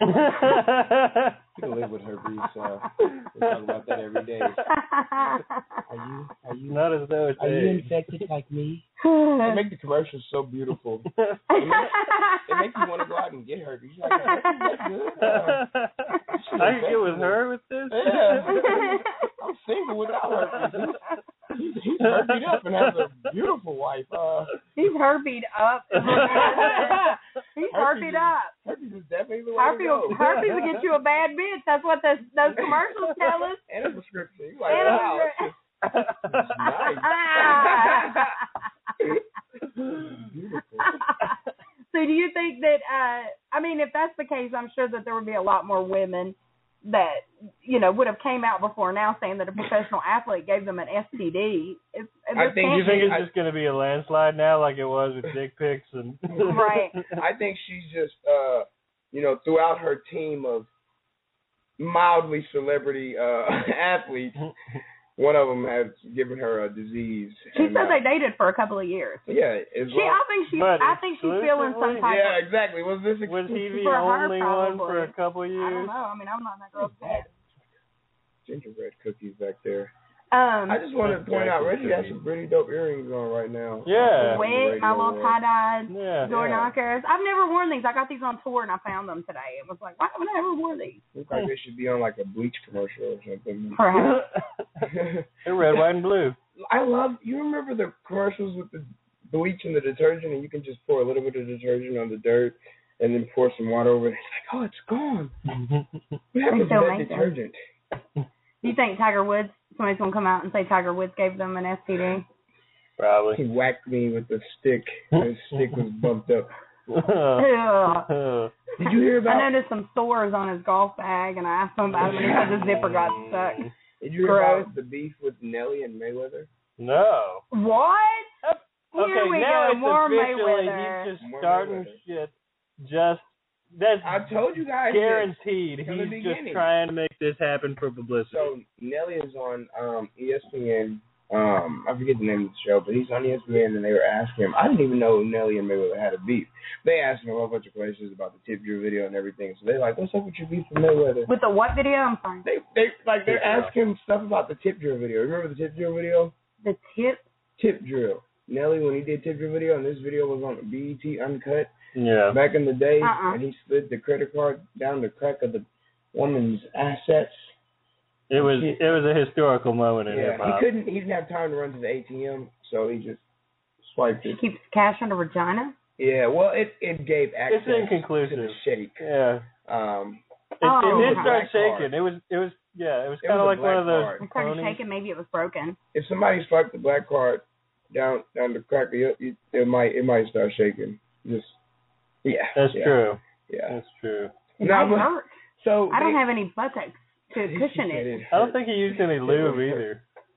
You can live with herpes. We talk about that every day. Are you not as though it's you infected like me? They make the commercials so beautiful. It makes you want to go out and get herpes. You're like, that's good. I can get with her with this? Yeah. I'm single without herpes. He's herped up and has a beautiful wife. He's herped up. He's herped up. Herpes is definitely the way to go. Herpes will get you a bad bitch. That's what those commercials tell us. And a prescription. You're like, wow, that's nice. Beautiful. So do you think that, if that's the case, I'm sure that there would be a lot more women that, would have came out before now saying that a professional athlete gave them an STD. You think it's just going to be a landslide now like it was with dick pics? And right. I think she's just, throughout her team of mildly celebrity athletes, one of them has given her a disease. She said they dated for a couple of years. Yeah. I think she's feeling some type of... Yeah, exactly. Was he the only one for a couple of years? I don't know. I'm not that girl's head. Gingerbread cookies back there. I just wanted to point out, Reggie has some pretty dope earrings on right now. Yeah. Wet, my little tie-dyed door knockers. I've never worn these. I got these on tour and I found them today. It was like, why haven't I ever worn these? Looks like they should be on like a bleach commercial or something. Perhaps. They're red, white, and blue. You remember the commercials with the bleach and the detergent, and you can just pour a little bit of detergent on the dirt and then pour some water over it. It's like, oh, it's gone. What happened to that detergent? Do you think Tiger Woods, somebody's going to come out and say Tiger Woods gave them an STD? Probably. He whacked me with the stick. His stick was bumped up. Did you hear about... I noticed some sores on his golf bag, and I asked him about it, and he said the zipper got stuck. Did you hear Gross. about the beef with Nelly and Mayweather? No. What? Okay, Here we now go, it's more officially Mayweather. he's just More starting Mayweather. shit. That's I told you guys. guaranteed. from the He's just beginning. trying to make this happen for publicity. So Nelly is on ESPN. I forget the name of the show, but he's on ESPN, and they were asking him. I didn't even know Nelly and Mayweather had a beef. They asked him a whole bunch of questions about the Tip Drill video and everything. So they're like, "What's up with your beef with Mayweather?" With the what video? I'm sorry. They're asking him stuff about the Tip Drill video. Remember the Tip Drill video? The tip. Tip Drill. Nelly, when he did Tip Drill video, and this video was on BET Uncut yeah. back in the day, Uh-uh. and he slid the credit card down the crack of the woman's assets. It was a historical moment in Yeah, hip hop. he didn't have time to run to the ATM, so he just swiped it. She keeps cash under vagina. Yeah, well, it gave access It's inconclusive. to the shake. Yeah. It did start Black card. shaking. It was It kind of was like a one of black those card. It started ponies. shaking. Maybe it was broken. If somebody swiped the black card down the crack, it might start shaking. Just That's true. Yeah, That's true. It No, might but- hurt. so I don't have any buttocks to cushion it. I don't think he used any lube either.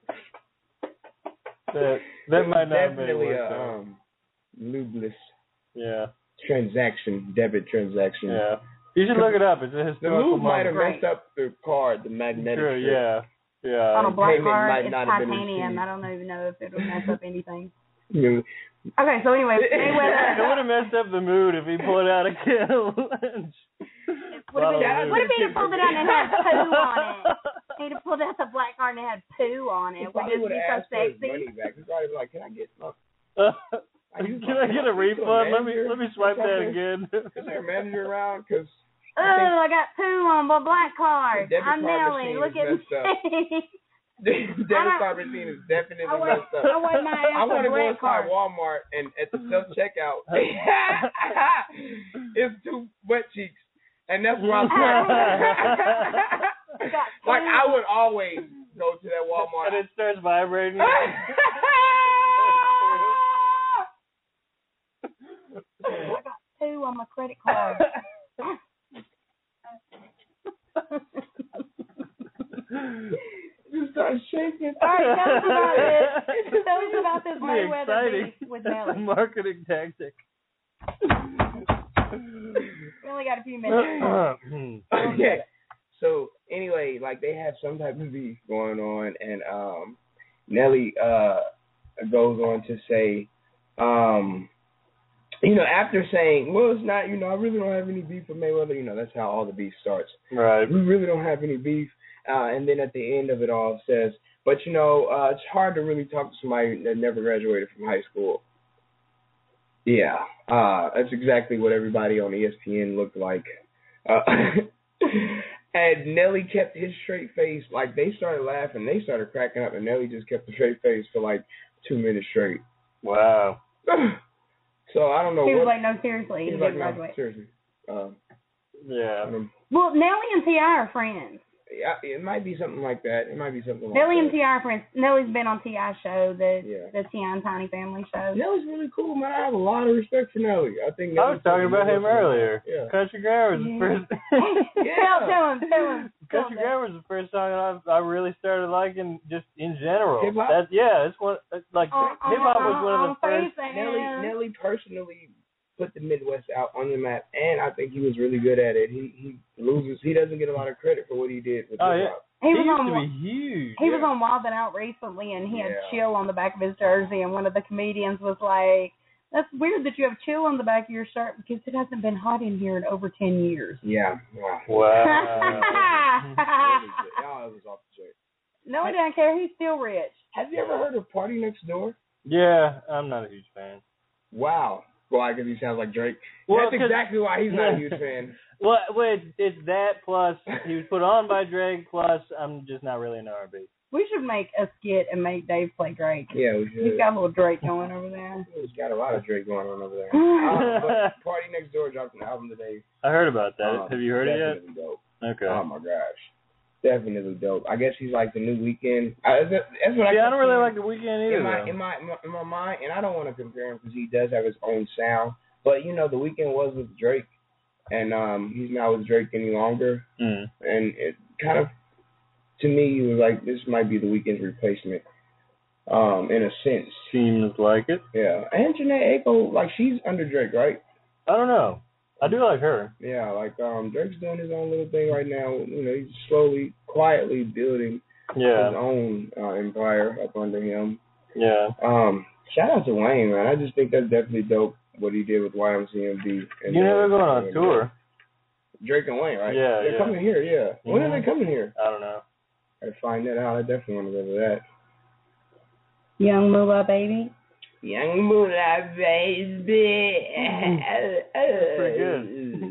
That might not have been definitely worked a out. lubeless Yeah. debit transaction. Yeah. You should look it up. It's a The historical lube might have moment. messed up the card, the magnetic. True. strip. Yeah. Yeah. On a black payment card, might it's not have been titanium. received. I don't even know if it'll mess up anything. You- Okay, so anyway, It Mayweather. would have messed up the mood if he pulled out a can of lunch. What if he'd have pulled it out and it had poo on it? He'd have pulled out the black card and it had poo on He it. Would probably it would be have so asked for his sexy? money back. He's probably like, "Can I get my? Can I get a refund? Let me swipe that again. Is there a manager around? Because Oh, I got poo on my black card. The debit I'm card Nelly. machine Look is at messed up. me. the debit card machine is definitely I want- messed up. I want my I want to go black inside card. Walmart and at the self checkout, it's 2 butt cheeks, and that's where I'm like I would always go to that Walmart. And it starts vibrating. I got poo on my credit card. You start shaking. All right, tell us about this. Tell us about this Pretty Mayweather exciting. beef with Nelly. Marketing tactic. We only got a few minutes. Okay. So anyway, like they have some type of beef going on, and Nelly goes on to say, after saying, well, it's not, I really don't have any beef with Mayweather. That's how all the beef starts. Right. We really don't have any beef. And then at the end of it all says, but it's hard to really talk to somebody that never graduated from high school. Yeah, that's exactly what everybody on ESPN looked like. And Nelly kept his straight face. Like, they started laughing. They started cracking up, and Nelly just kept a straight face for, 2 minutes straight. Wow. So, I don't know He was what... like, no, seriously, he He's didn't like, no, graduate. seriously. Yeah. Well, Nelly and T.I. are friends. Yeah, it might be something like that. Nelly and T.I. are friends. Nelly's been on T.I.'s show, the T.I. and Tiny Family show. Nelly's really cool, man. I have a lot of respect for Nelly. I think I was talking about him earlier. Yeah. Country Grammar was the first. Tell him. Country Grammar was the first song I really started liking, just in general. Hip hop. It's one hip hop was one of the first. Nelly personally put the Midwest out on the map, and I think he was really good at it. He doesn't get a lot of credit for what he did with hip hop. He was used on, to be huge. He was on Wild and Out recently, and he had Yeah. Chill on the back of his jersey, and one of the comedians was like, that's weird that you have Chill on the back of your shirt because it hasn't been hot in here in over 10 years. Yeah. Wow. It was off the chart. No, I don't care. He's still rich. Have you ever heard of Party Next Door? Yeah, I'm not a huge fan. Wow. Well, I guess he sounds like Drake. Well, That's exactly why he's not a huge fan. Well, it's that plus he was put on by Drake plus I'm just not really an R&B. We should make a skit and make Dave play Drake. Yeah, we should. He's got a little Drake going over there. He's got a lot of Drake going on over there. But Party Next Door dropped an album today. I heard about that. Have you heard it yet? Definitely dope. Okay. Oh my gosh, definitely dope. I guess he's like the new Weeknd. That's what I don't really like the Weeknd either. In my mind, and I don't want to compare him because he does have his own sound. But the Weeknd was with Drake, and he's not with Drake any longer, Mm. and it kind of to me, it was like this might be the Weeknd's replacement, in a sense. Seems like it. Yeah, and Janae Aiko, like she's under Drake, right? I don't know. I do like her. Yeah, like Drake's doing his own little thing right now. You know, he's slowly, quietly building his own empire up under him. Yeah. Shout out to Wayne, man. I just think that's definitely dope what he did with YMCMB. You never going on tour. Drake and Wayne, right? Yeah, They're coming here, yeah. Mm-hmm. When are they coming here? I don't know. I find that out. I definitely want to go to that. Young Moolah Baby. Young Moolah Baby. Pretty good.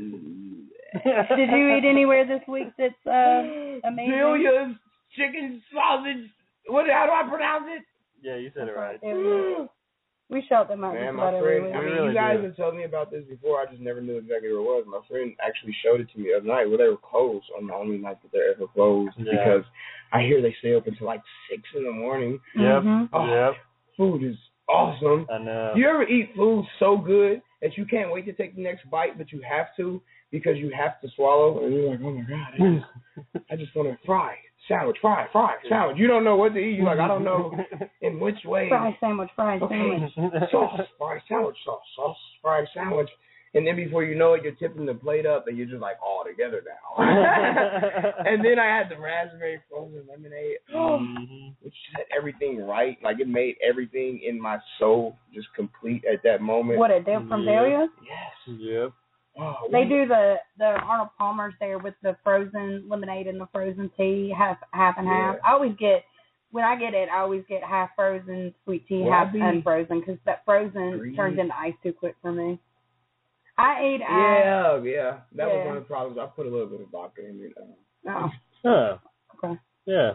Did you eat anywhere this week that's amazing? Julia's chicken sausage. How do I pronounce it? Yeah, you said it right. We shout them out. Man, just my about friend, every week. I mean, really you guys do. have told me about this before. I just never knew exactly what it was. My friend actually showed it to me the other night where they were closed on the only night that they're ever closed because I hear they stay open until like 6 in the morning. Yep. Oh, food is awesome. I know. You ever eat food so good that you can't wait to take the next bite, but you have to because you have to swallow, and you're like, oh my God, I just want to fry sandwich. You don't know what to eat. You're like, I don't know in which way. Fry sandwich. Sauce, fried sandwich, sauce, fried sandwich. And then before you know it, you're tipping the plate up, and you're just like all together now. And then I had the raspberry frozen lemonade, which had everything right. Like it made everything in my soul just complete at that moment. What, a dip from Dahlia? Yes. Yep. Oh, They do the Arnold Palmer's there with the frozen lemonade and the frozen tea, half and half. When I get it, I always get half frozen sweet tea, half unfrozen, because that frozen turns into ice too quick for me. I ate. Yeah. That was one of the problems. I put a little bit of vodka in it. Oh. Okay. Yeah.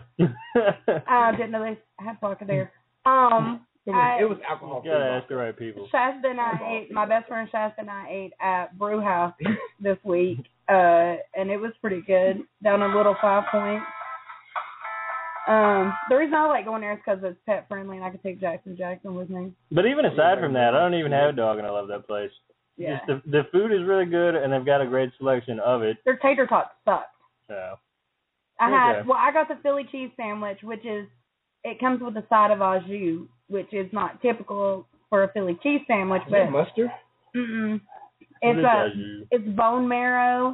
I didn't know they had vodka there. It was alcohol. You gotta ask the right people. Shasta and I ate. My best friend Shasta and I ate at Brew House this week, and it was pretty good. Down a little 5 Points. The reason I like going there is because it's pet friendly, and I can take Jackson with me. But even aside from that, I don't even have a dog, and I love that place. Yeah. Just the food is really good, and they've got a great selection of it. Their tater tots sucked. So. I got the Philly cheese sandwich, which is, it comes with a side of au jus, which is not typical for a Philly cheese sandwich. Is that mustard? It's bone marrow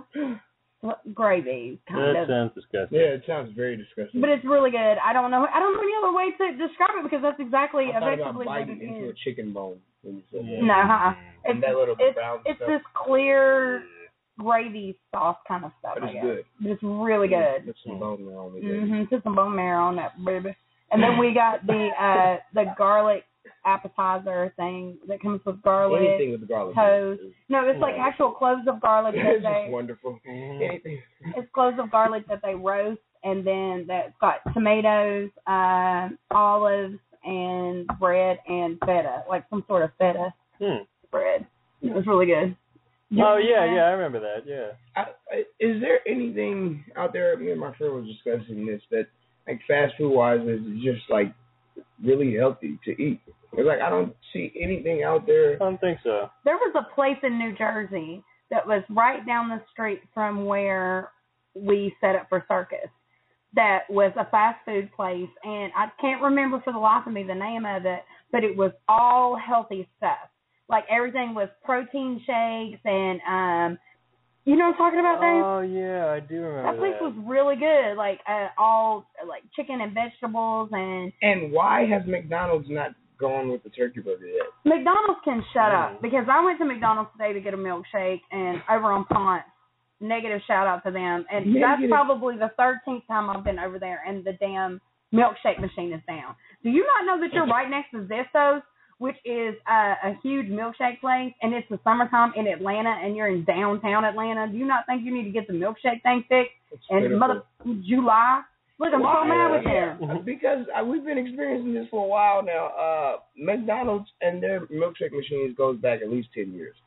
gravy, kind of. That sounds disgusting. Yeah, it sounds very disgusting. But it's really good. I don't know any other way to describe it because that's exactly effectively what it is. Into a chicken bone when you said that. No, and that little brown it's stuff. this clear gravy sauce kind of stuff. But it's good. But it's really good. Put some bone marrow on it. Put some bone marrow on that baby. And then we got the garlic appetizer thing that comes with garlic. Anything with garlic. Toast. No, it's like actual cloves of garlic. It's just wonderful. Anything. It's cloves of garlic that they roast, and then that's got tomatoes, olives, and bread and feta, like some sort of feta bread. It was really good. Oh, yeah, I remember that, yeah. Is there anything out there, me and my friend was discussing this, that, like, fast food-wise is just, like, really healthy to eat? It's like, I don't see anything out there. I don't think so. There was a place in New Jersey that was right down the street from where we set up for Circus that was a fast food place, and I can't remember for the life of me the name of it, but it was all healthy stuff. Like, everything was protein shakes and, you know what I'm talking about, Dave? Oh, yeah, I do remember that. Place was really good, like, all, like, chicken and vegetables and... And why has McDonald's not gone with the turkey burger yet? McDonald's can shut up, because I went to McDonald's today to get a milkshake, and over on Ponce, negative shout-out to them, and that's probably the 13th time I've been over there, and the damn milkshake machine is down. Do you not know that you're right next to Zestos, which is a huge milkshake place, and it's the summertime in Atlanta, and you're in downtown Atlanta? Do you not think you need to get the milkshake thing fixed? And July? Look, I'm so mad with him. Because we've been experiencing this for a while now. McDonald's and their milkshake machines goes back at least 10 years.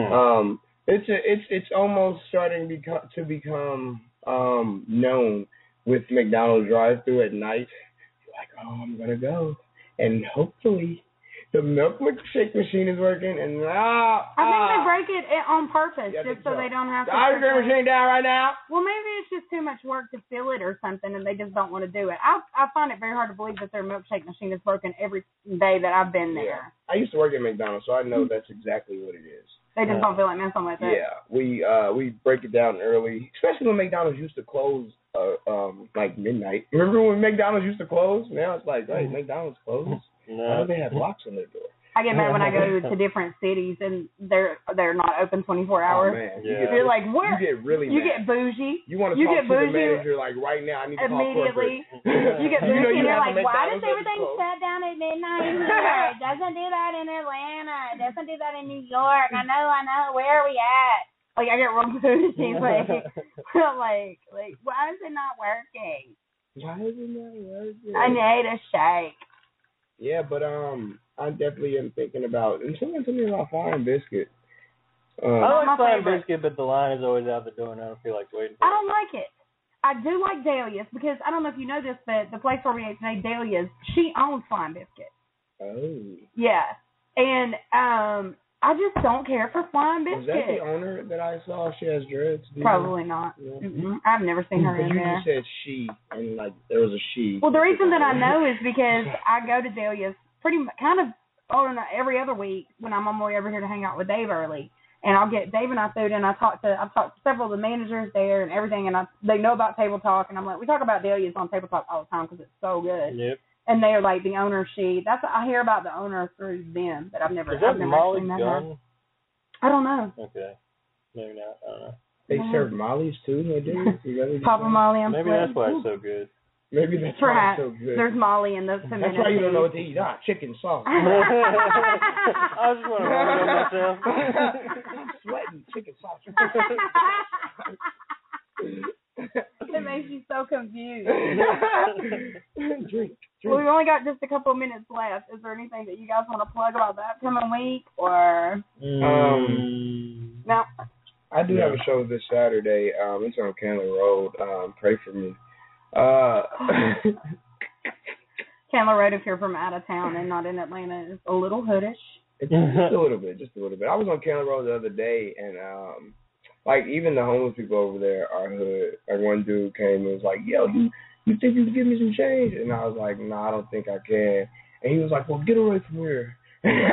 It's almost starting to become known with McDonald's drive-through at night. You're like, oh, I'm gonna go, and hopefully The milkshake machine is working, and I think they break it on purpose, just so they don't have to. The ice cream machine down right now. Well, maybe it's just too much work to fill it or something, and they just don't want to do it. I find it very hard to believe that their milkshake machine is broken every day that I've been there. Yeah. I used to work at McDonald's, so I know that's exactly what it is. They just don't feel like messing with it. Yeah, we break it down early, especially when McDonald's used to close like midnight. Remember when McDonald's used to close? Now it's like, hey, McDonald's closed. Why do they have locks on their door? I get mad when I go to different cities and they're not open 24 hours. Oh man, You're like, where? You get really mad. You get bougie. You want to talk to the manager like right now. I need to call corporate. You get bougie and you're like, why does everything shut down at midnight here? It doesn't do that in Atlanta. It doesn't do that in New York. I know. Where are we at? Like I get real bougie. Like why is it not working? Why is it not working? I need a shake. Yeah, but I definitely am thinking about, and someone told me about Flying Biscuit. I like Flying Biscuit, but the line is always out the door, and I don't feel like waiting for I don't like it. I do like Dahlia's, because I don't know if you know this, but the place where we ate today, Dahlia's, she owns Flying Biscuit. Oh. Yeah. And I just don't care for Flying Biscuit. Was that the owner that I saw? She has dreads? Probably not. Yeah. I've never seen her in you there. You just said she, and like there was a she. Well, the reason that I know is because I go to Dahlia's kind of every other week when I'm on my way over here to hang out with Dave early. And I'll get Dave and I food, and I've talked to several of the managers there and everything, and they know about Table Talk, and I'm like, we talk about Dahlia's on Table Talk all the time because it's so good. Yep. And they're like the owner. I hear about the owner through them, but I've never. Is that Molly seen that Gunn? her. I don't know. Okay, maybe not. I don't know. They serve Molly's too, they Papa Molly, maybe that's why it's so good. Maybe that's Perhaps. why it's so good. There's Molly in the community. That's why you don't know what to eat. Chicken sauce. I just want to run myself. Sweating chicken sauce. It makes you so confused. Drink. Well, we've only got just a couple of minutes left. Is there anything that you guys want to plug about the upcoming week, or no? I do have a show this Saturday. It's on Candler Road. Pray for me. Candler Road, if you're from out of town and not in Atlanta, is a little hoodish. Just a little bit. I was on Candler Road the other day, and like even the homeless people over there are hood. Like one dude came and was like, "Yo, you think you can give me some change?" And I was like, "No, I don't think I can." And he was like, "Well, get away from here." And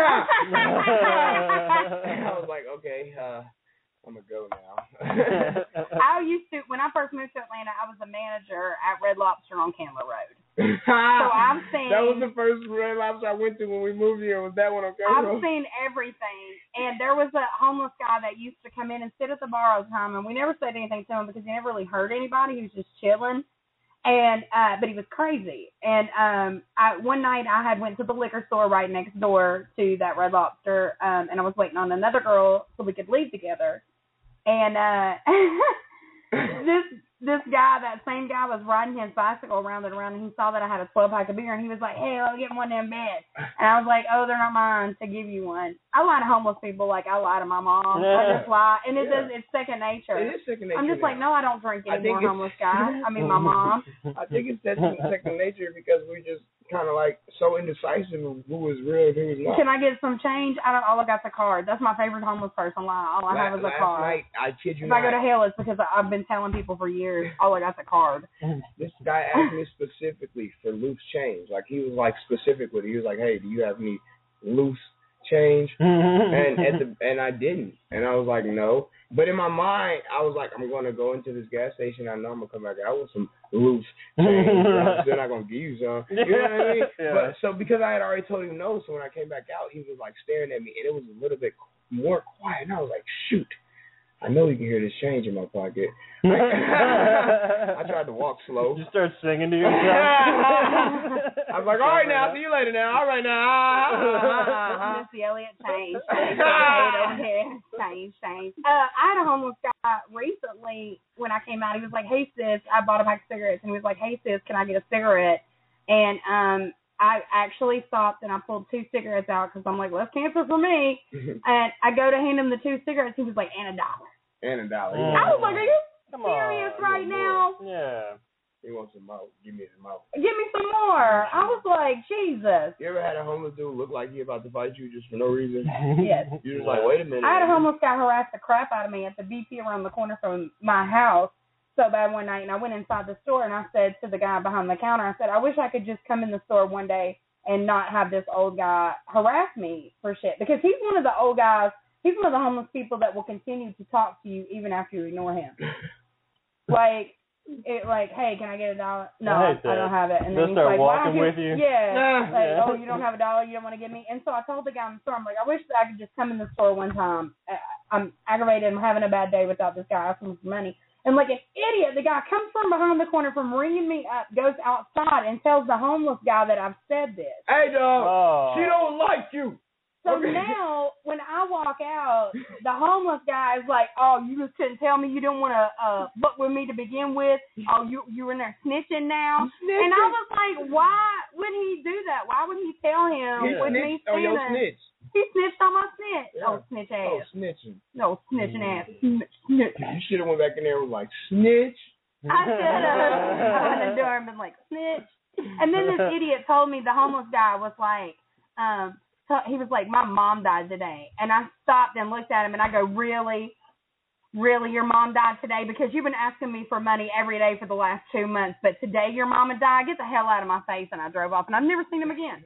I was like, "Okay, I'm gonna go now." When I first moved to Atlanta, I was a manager at Red Lobster on Candler Road. So I've seen. That was the first Red Lobster I went to when we moved here. Was that one on Candler Road? I've seen everything, and there was a homeless guy that used to come in and sit at the bar all the time, and we never said anything to him because he never really hurt anybody. He was just chilling. And but he was crazy. And one night I had went to the liquor store right next door to that Red Lobster, and I was waiting on another girl so we could leave together. And this guy, that same guy, was riding his bicycle around and around, and he saw that I had a 12-pack of beer, and he was like, "Hey, let me get one of them beds." And I was like, "Oh, they're not mine to give you one." I lie to homeless people like I lie to my mom. I just lie, and it's second nature. It is second nature. I'm just like, no, I don't drink anymore, homeless guy. I mean, my mom. I think it's second nature because we just kind of like so indecisive of who is real and who is not. Can I get some change? All I got's a card. That's my favorite homeless person lie. All I have is a card. Last night, I kid you if not. I go to hell, it's because I've been telling people for years, all I got's a card. This guy asked me specifically for loose change. Like, he was like specific with it. He was like, "Hey, do you have any loose change?" and I didn't. And I was like, "No." But in my mind, I was like, I'm going to go into this gas station. I know I'm going to come back out with some loose change. I'm still not going to give you some. You know what I mean? Yeah. But so because I had already told him no, so when I came back out, he was like staring at me, and it was a little bit more quiet. And I was like, shoot. I know you can hear this change in my pocket. I tried to walk slow. You start singing to yourself. I was like, all right now, see you later now. All right now. Missy Elliott, change. Change. I had a homeless guy recently when I came out. He was like, "Hey sis," I bought a pack of cigarettes, and he was like, "Hey sis, can I get a cigarette?" And I actually stopped and I pulled 2 cigarettes out because I'm like, less cancer for me. And I go to hand him the 2 cigarettes. He was like, "And $1." And $1. I was like, "Are you serious right now?" Yeah. He wants some mouth. Give me his mouth. Give me some more. I was like, Jesus. You ever had a homeless dude look like he about to fight you just for no reason? Yes. You're just like, wait a minute. I had a homeless guy harass the crap out of me at the BP around the corner from my house so bad one night, and I went inside the store, and I said to the guy behind the counter, I said, I wish I could just come in the store one day and not have this old guy harass me for shit. Because he's one of the old guys, he's one of the homeless people that will continue to talk to you even after you ignore him. Like, hey, can I get $1? No, I don't have it. And they'll then start he's like, walking why don't you? with you. Yeah. Like, Yeah. oh, you don't have $1? You don't want to give me? And so I told the guy in the store, I'm like, I wish that I could just come in the store one time. I'm aggravated. I'm having a bad day without this guy asking for money. And like an idiot, the guy comes from behind the corner from ringing me up, goes outside and tells the homeless guy that I've said this. Hey, dog, she don't like you. So now, when I walk out, the homeless guy is like, oh, you just couldn't tell me you didn't want to book with me to begin with. Oh, you were in there snitching now. And I was like, why would he do that? Why would he tell him with me on your standing? snitch. He snitched on my snitch. Yeah. Oh, snitch ass. Oh, snitching. No, snitching ass. Snitch. You should have went back in there and was like, snitch. I should have opened the door and been like, snitch. And then this idiot told me, the homeless guy was like, he was like, my mom died today. And I stopped and looked at him and I go, really? Really, your mom died today? Because you've been asking me for money every day for the last 2 months, but today your mama died? Get the hell out of my face. And I drove off and I've never seen him again.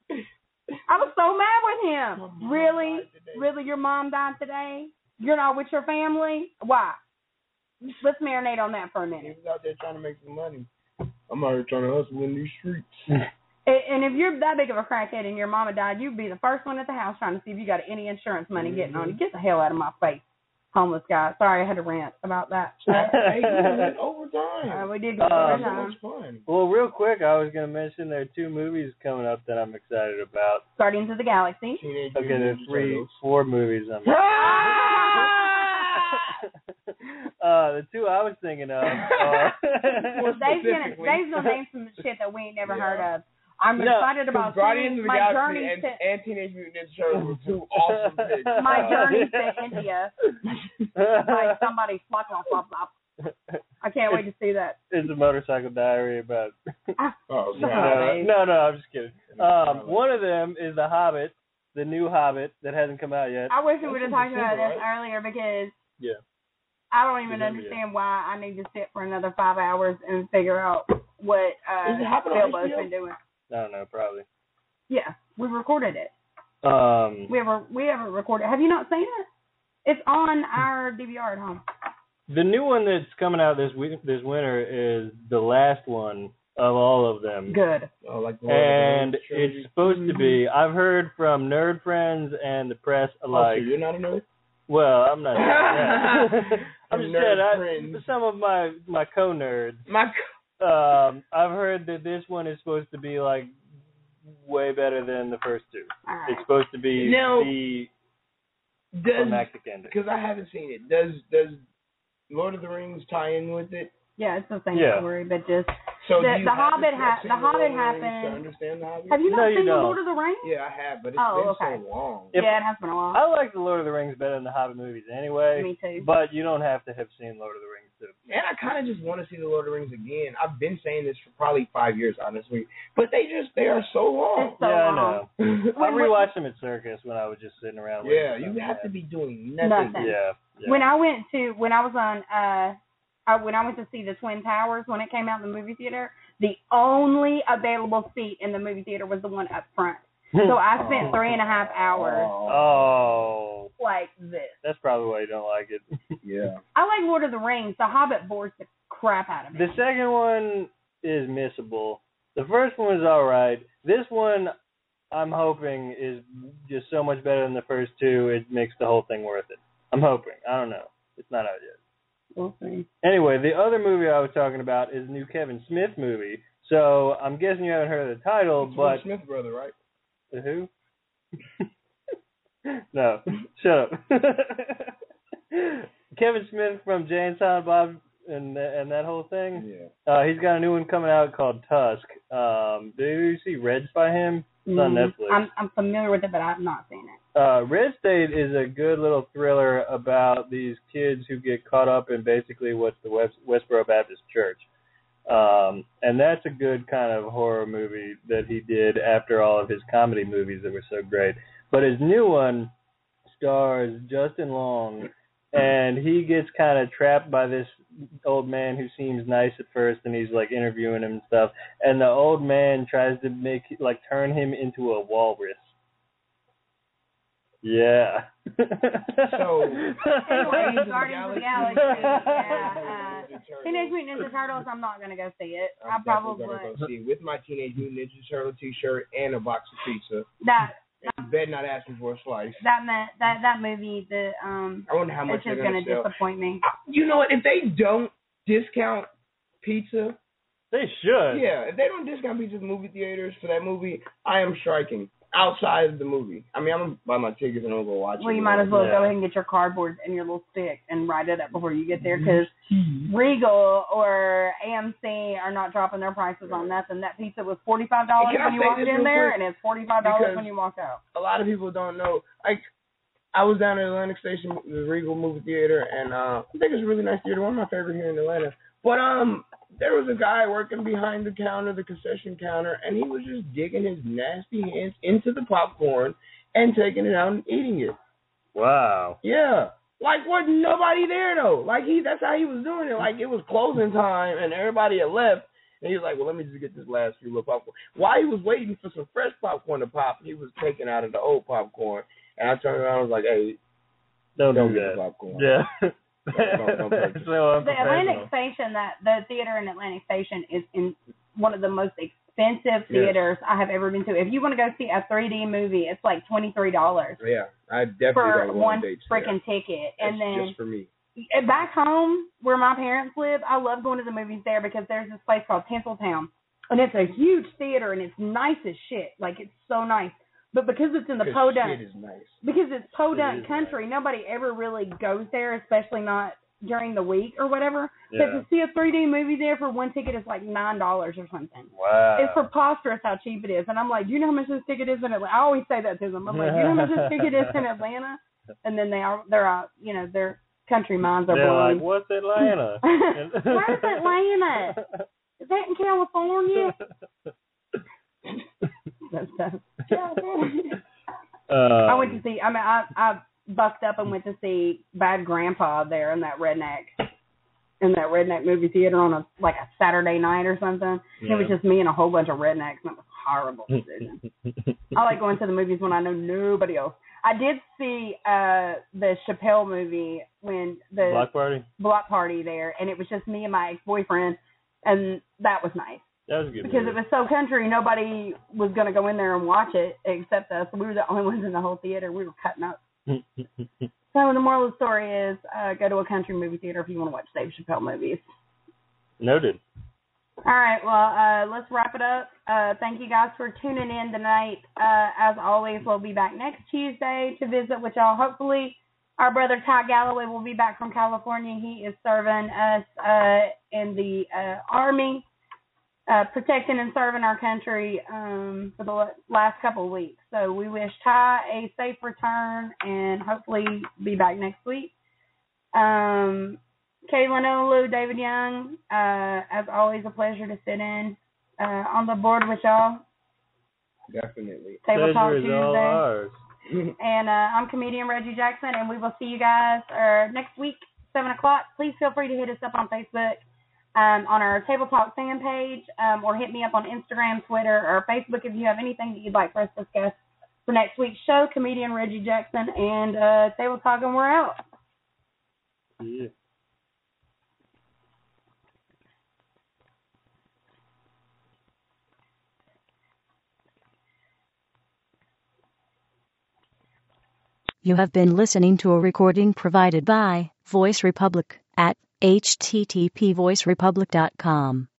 I was so mad with him. Really? Really, your mom died today? You're not with your family? Why? Let's marinate on that for a minute. He was out there trying to make some money. I'm out here trying to hustle in these streets. And if you're that big of a crackhead and your mama died, you'd be the first one at the house trying to see if you got any insurance money getting on you. Get the hell out of my face, homeless guy. Sorry, I had to rant about that. Hey, we went overtime. We did go overtime. That was fun. Well, real quick, I was going to mention there are 2 movies coming up that I'm excited about. Guardians of the Galaxy. Teenage Okay, Mutant there's Ninja 4 movies. The 2 I was thinking of are... Dave's gonna name some shit that we ain't never heard of. I'm excited about Guardians of the my Galaxy journey and Teenage Mutant Ninja Turtles were 2 awesome picks. My journey to India by somebody flop. I can't wait to see that. It's a Motorcycle Diary about... Oh, No, I'm just kidding. One of them is The Hobbit, the new Hobbit that hasn't come out yet. I wish we would have talked about this earlier because I don't even understand why I need to sit for another 5 hours and figure out what Bilbo's been doing. I don't know, probably. Yeah, we recorded it. We haven't recorded. Have you not seen it? It's on our DVR at home. The new one that's coming out this winter is the last one of all of them. Good. Oh, like and it's supposed to be. I've heard from nerd friends and the press alike. So you're not a nerd? Well, I'm not saying that. I'm just saying some of my co-nerds. I've heard that this one is supposed to be like way better than the first 2. Right. It's supposed to be the climactic ending. Because I haven't seen it. Does Lord of the Rings tie in with it? Yeah, it's the same story, but just so the Hobbit happened. To understand the Hobbit? Have you not seen the Lord of the Rings? Yeah, I have, but it's been so long. It has been a while. I like the Lord of the Rings better than the Hobbit movies anyway. Me too. But you don't have to have seen Lord of the Rings to. And I kind of just want to see the Lord of the Rings again. I've been saying this for probably 5 years, honestly. But they are so long. It's so long. I know. I rewatched them at Circus when I was just sitting around. Yeah, you have to be doing nothing. Yeah. When I went to see the Twin Towers when it came out in the movie theater, the only available seat in the movie theater was the one up front. So I spent 3.5 hours like this. That's probably why you don't like it. Yeah. I like Lord of the Rings. The Hobbit bores the crap out of me. The second one is missable. The first one was all right. This one, I'm hoping, is just so much better than the first 2, it makes the whole thing worth it. I'm hoping. I don't know. It's not out yet. We'll see. Anyway, the other movie I was talking about is the new Kevin Smith movie. So I'm guessing you haven't heard of the title, it's but... the Smith brother, right? The who? No. Shut up. Kevin Smith from Jay and Silent Bob and that whole thing. Yeah. He's got a new one coming out called Tusk. Do you see Reds by him? It's on Netflix. I'm familiar with it, but I've not seen it. Red State is a good little thriller about these kids who get caught up in basically what's the Westboro Baptist Church. And that's a good kind of horror movie that he did after all of his comedy movies that were so great. But his new one stars Justin Long, and he gets kind of trapped by this old man who seems nice at first, and he's like interviewing him and stuff. And the old man tries to turn him into a walrus. Yeah. So, anyway, Guardians of the Galaxy. Yeah. Teenage Mutant Ninja Turtles. I'm not gonna go see it. I probably gonna go see it with my Teenage Mutant Ninja Turtle T-shirt and a box of pizza. And bet not asking for a slice. That movie. I wonder how much it's just gonna disappoint me. You know what? If they don't discount pizza, they should. Yeah, if they don't discount pizza at movie theaters for that movie, I am striking. Outside of the movie. I mean, I'm going to buy my tickets and I'm going to go watch it. Well, you might as well go ahead and get your cardboard and your little stick and write it up before you get there, because Regal or AMC are not dropping their prices on nothing. That pizza was $45 when you walked in there, and it's $45 when you walk out. A lot of people don't know. Like, I was down at Atlantic Station, the Regal movie theater, and I think it's a really nice theater. One of my favorite here in Atlanta. But there was a guy working behind the counter, the concession counter, and he was just digging his nasty hands into the popcorn and taking it out and eating it. Wow. Yeah. Like, wasn't nobody there, though. Like, that's how he was doing it. Like, it was closing time, and everybody had left. And he was like, well, let me just get this last few little popcorn. While he was waiting for some fresh popcorn to pop, he was taking out of the old popcorn. And I turned around and was like, hey, don't get the popcorn. Yeah. Don't the Atlantic Station, the theater in Atlantic Station is in one of the most expensive theaters I have ever been to. If you want to go see a 3D movie, it's like $23. Yeah, I definitely for one freaking ticket. And then just for me. Back home where my parents live, I love going to the movies there because there's this place called Tinseltown, and it's a huge theater and it's nice as shit. Like, it's so nice. But because it's in the Podunk, because it's Podunk country, nobody ever really goes there, especially not during the week or whatever. Yeah. But to see a 3D movie there for one ticket is like $9 or something. Wow. It's preposterous how cheap it is. And I'm like, do you know how much this ticket is in Atlanta? I always say that to them. I'm like, do you know how much this ticket is in Atlanta? And then they're out, you know, their country minds are blown. Like, what's Atlanta? Where's Atlanta? Is that in California? I went to see. I bucked up and went to see Bad Grandpa there in that redneck movie theater on a Saturday night or something. Yeah. It was just me and a whole bunch of rednecks, and it was a horrible decision. I like going to the movies when I know nobody else. I did see the Chappelle movie when the Block Party there, and it was just me and my ex-boyfriend, and that was nice. That was a good because movie. It was so country, nobody was going to go in there and watch it except us. We were the only ones in the whole theater. We were cutting up. So the moral of the story is go to a country movie theater if you want to watch Dave Chappelle movies. Noted. All right, well, let's wrap it up. Thank you guys for tuning in tonight. As always, we'll be back next Tuesday to visit with y'all. Hopefully, our brother Ty Galloway will be back from California. He is serving us in the Army. Protecting and serving our country for the last couple of weeks. So we wish Ty a safe return and hopefully be back next week. Kaylin Olu, David Young, as always, a pleasure to sit in on the board with y'all. Definitely. Table Talk Tuesday. All ours. And I'm comedian Reggie Jackson, and we will see you guys next week, 7 o'clock. Please feel free to hit us up on Facebook. On our Table Talk fan page, or hit me up on Instagram, Twitter, or Facebook if you have anything that you'd like for us to discuss for next week's show. Comedian Reggie Jackson and Table Talk, and we're out. Yeah. You have been listening to a recording provided by Voice Republic at http://voicerepublic.com.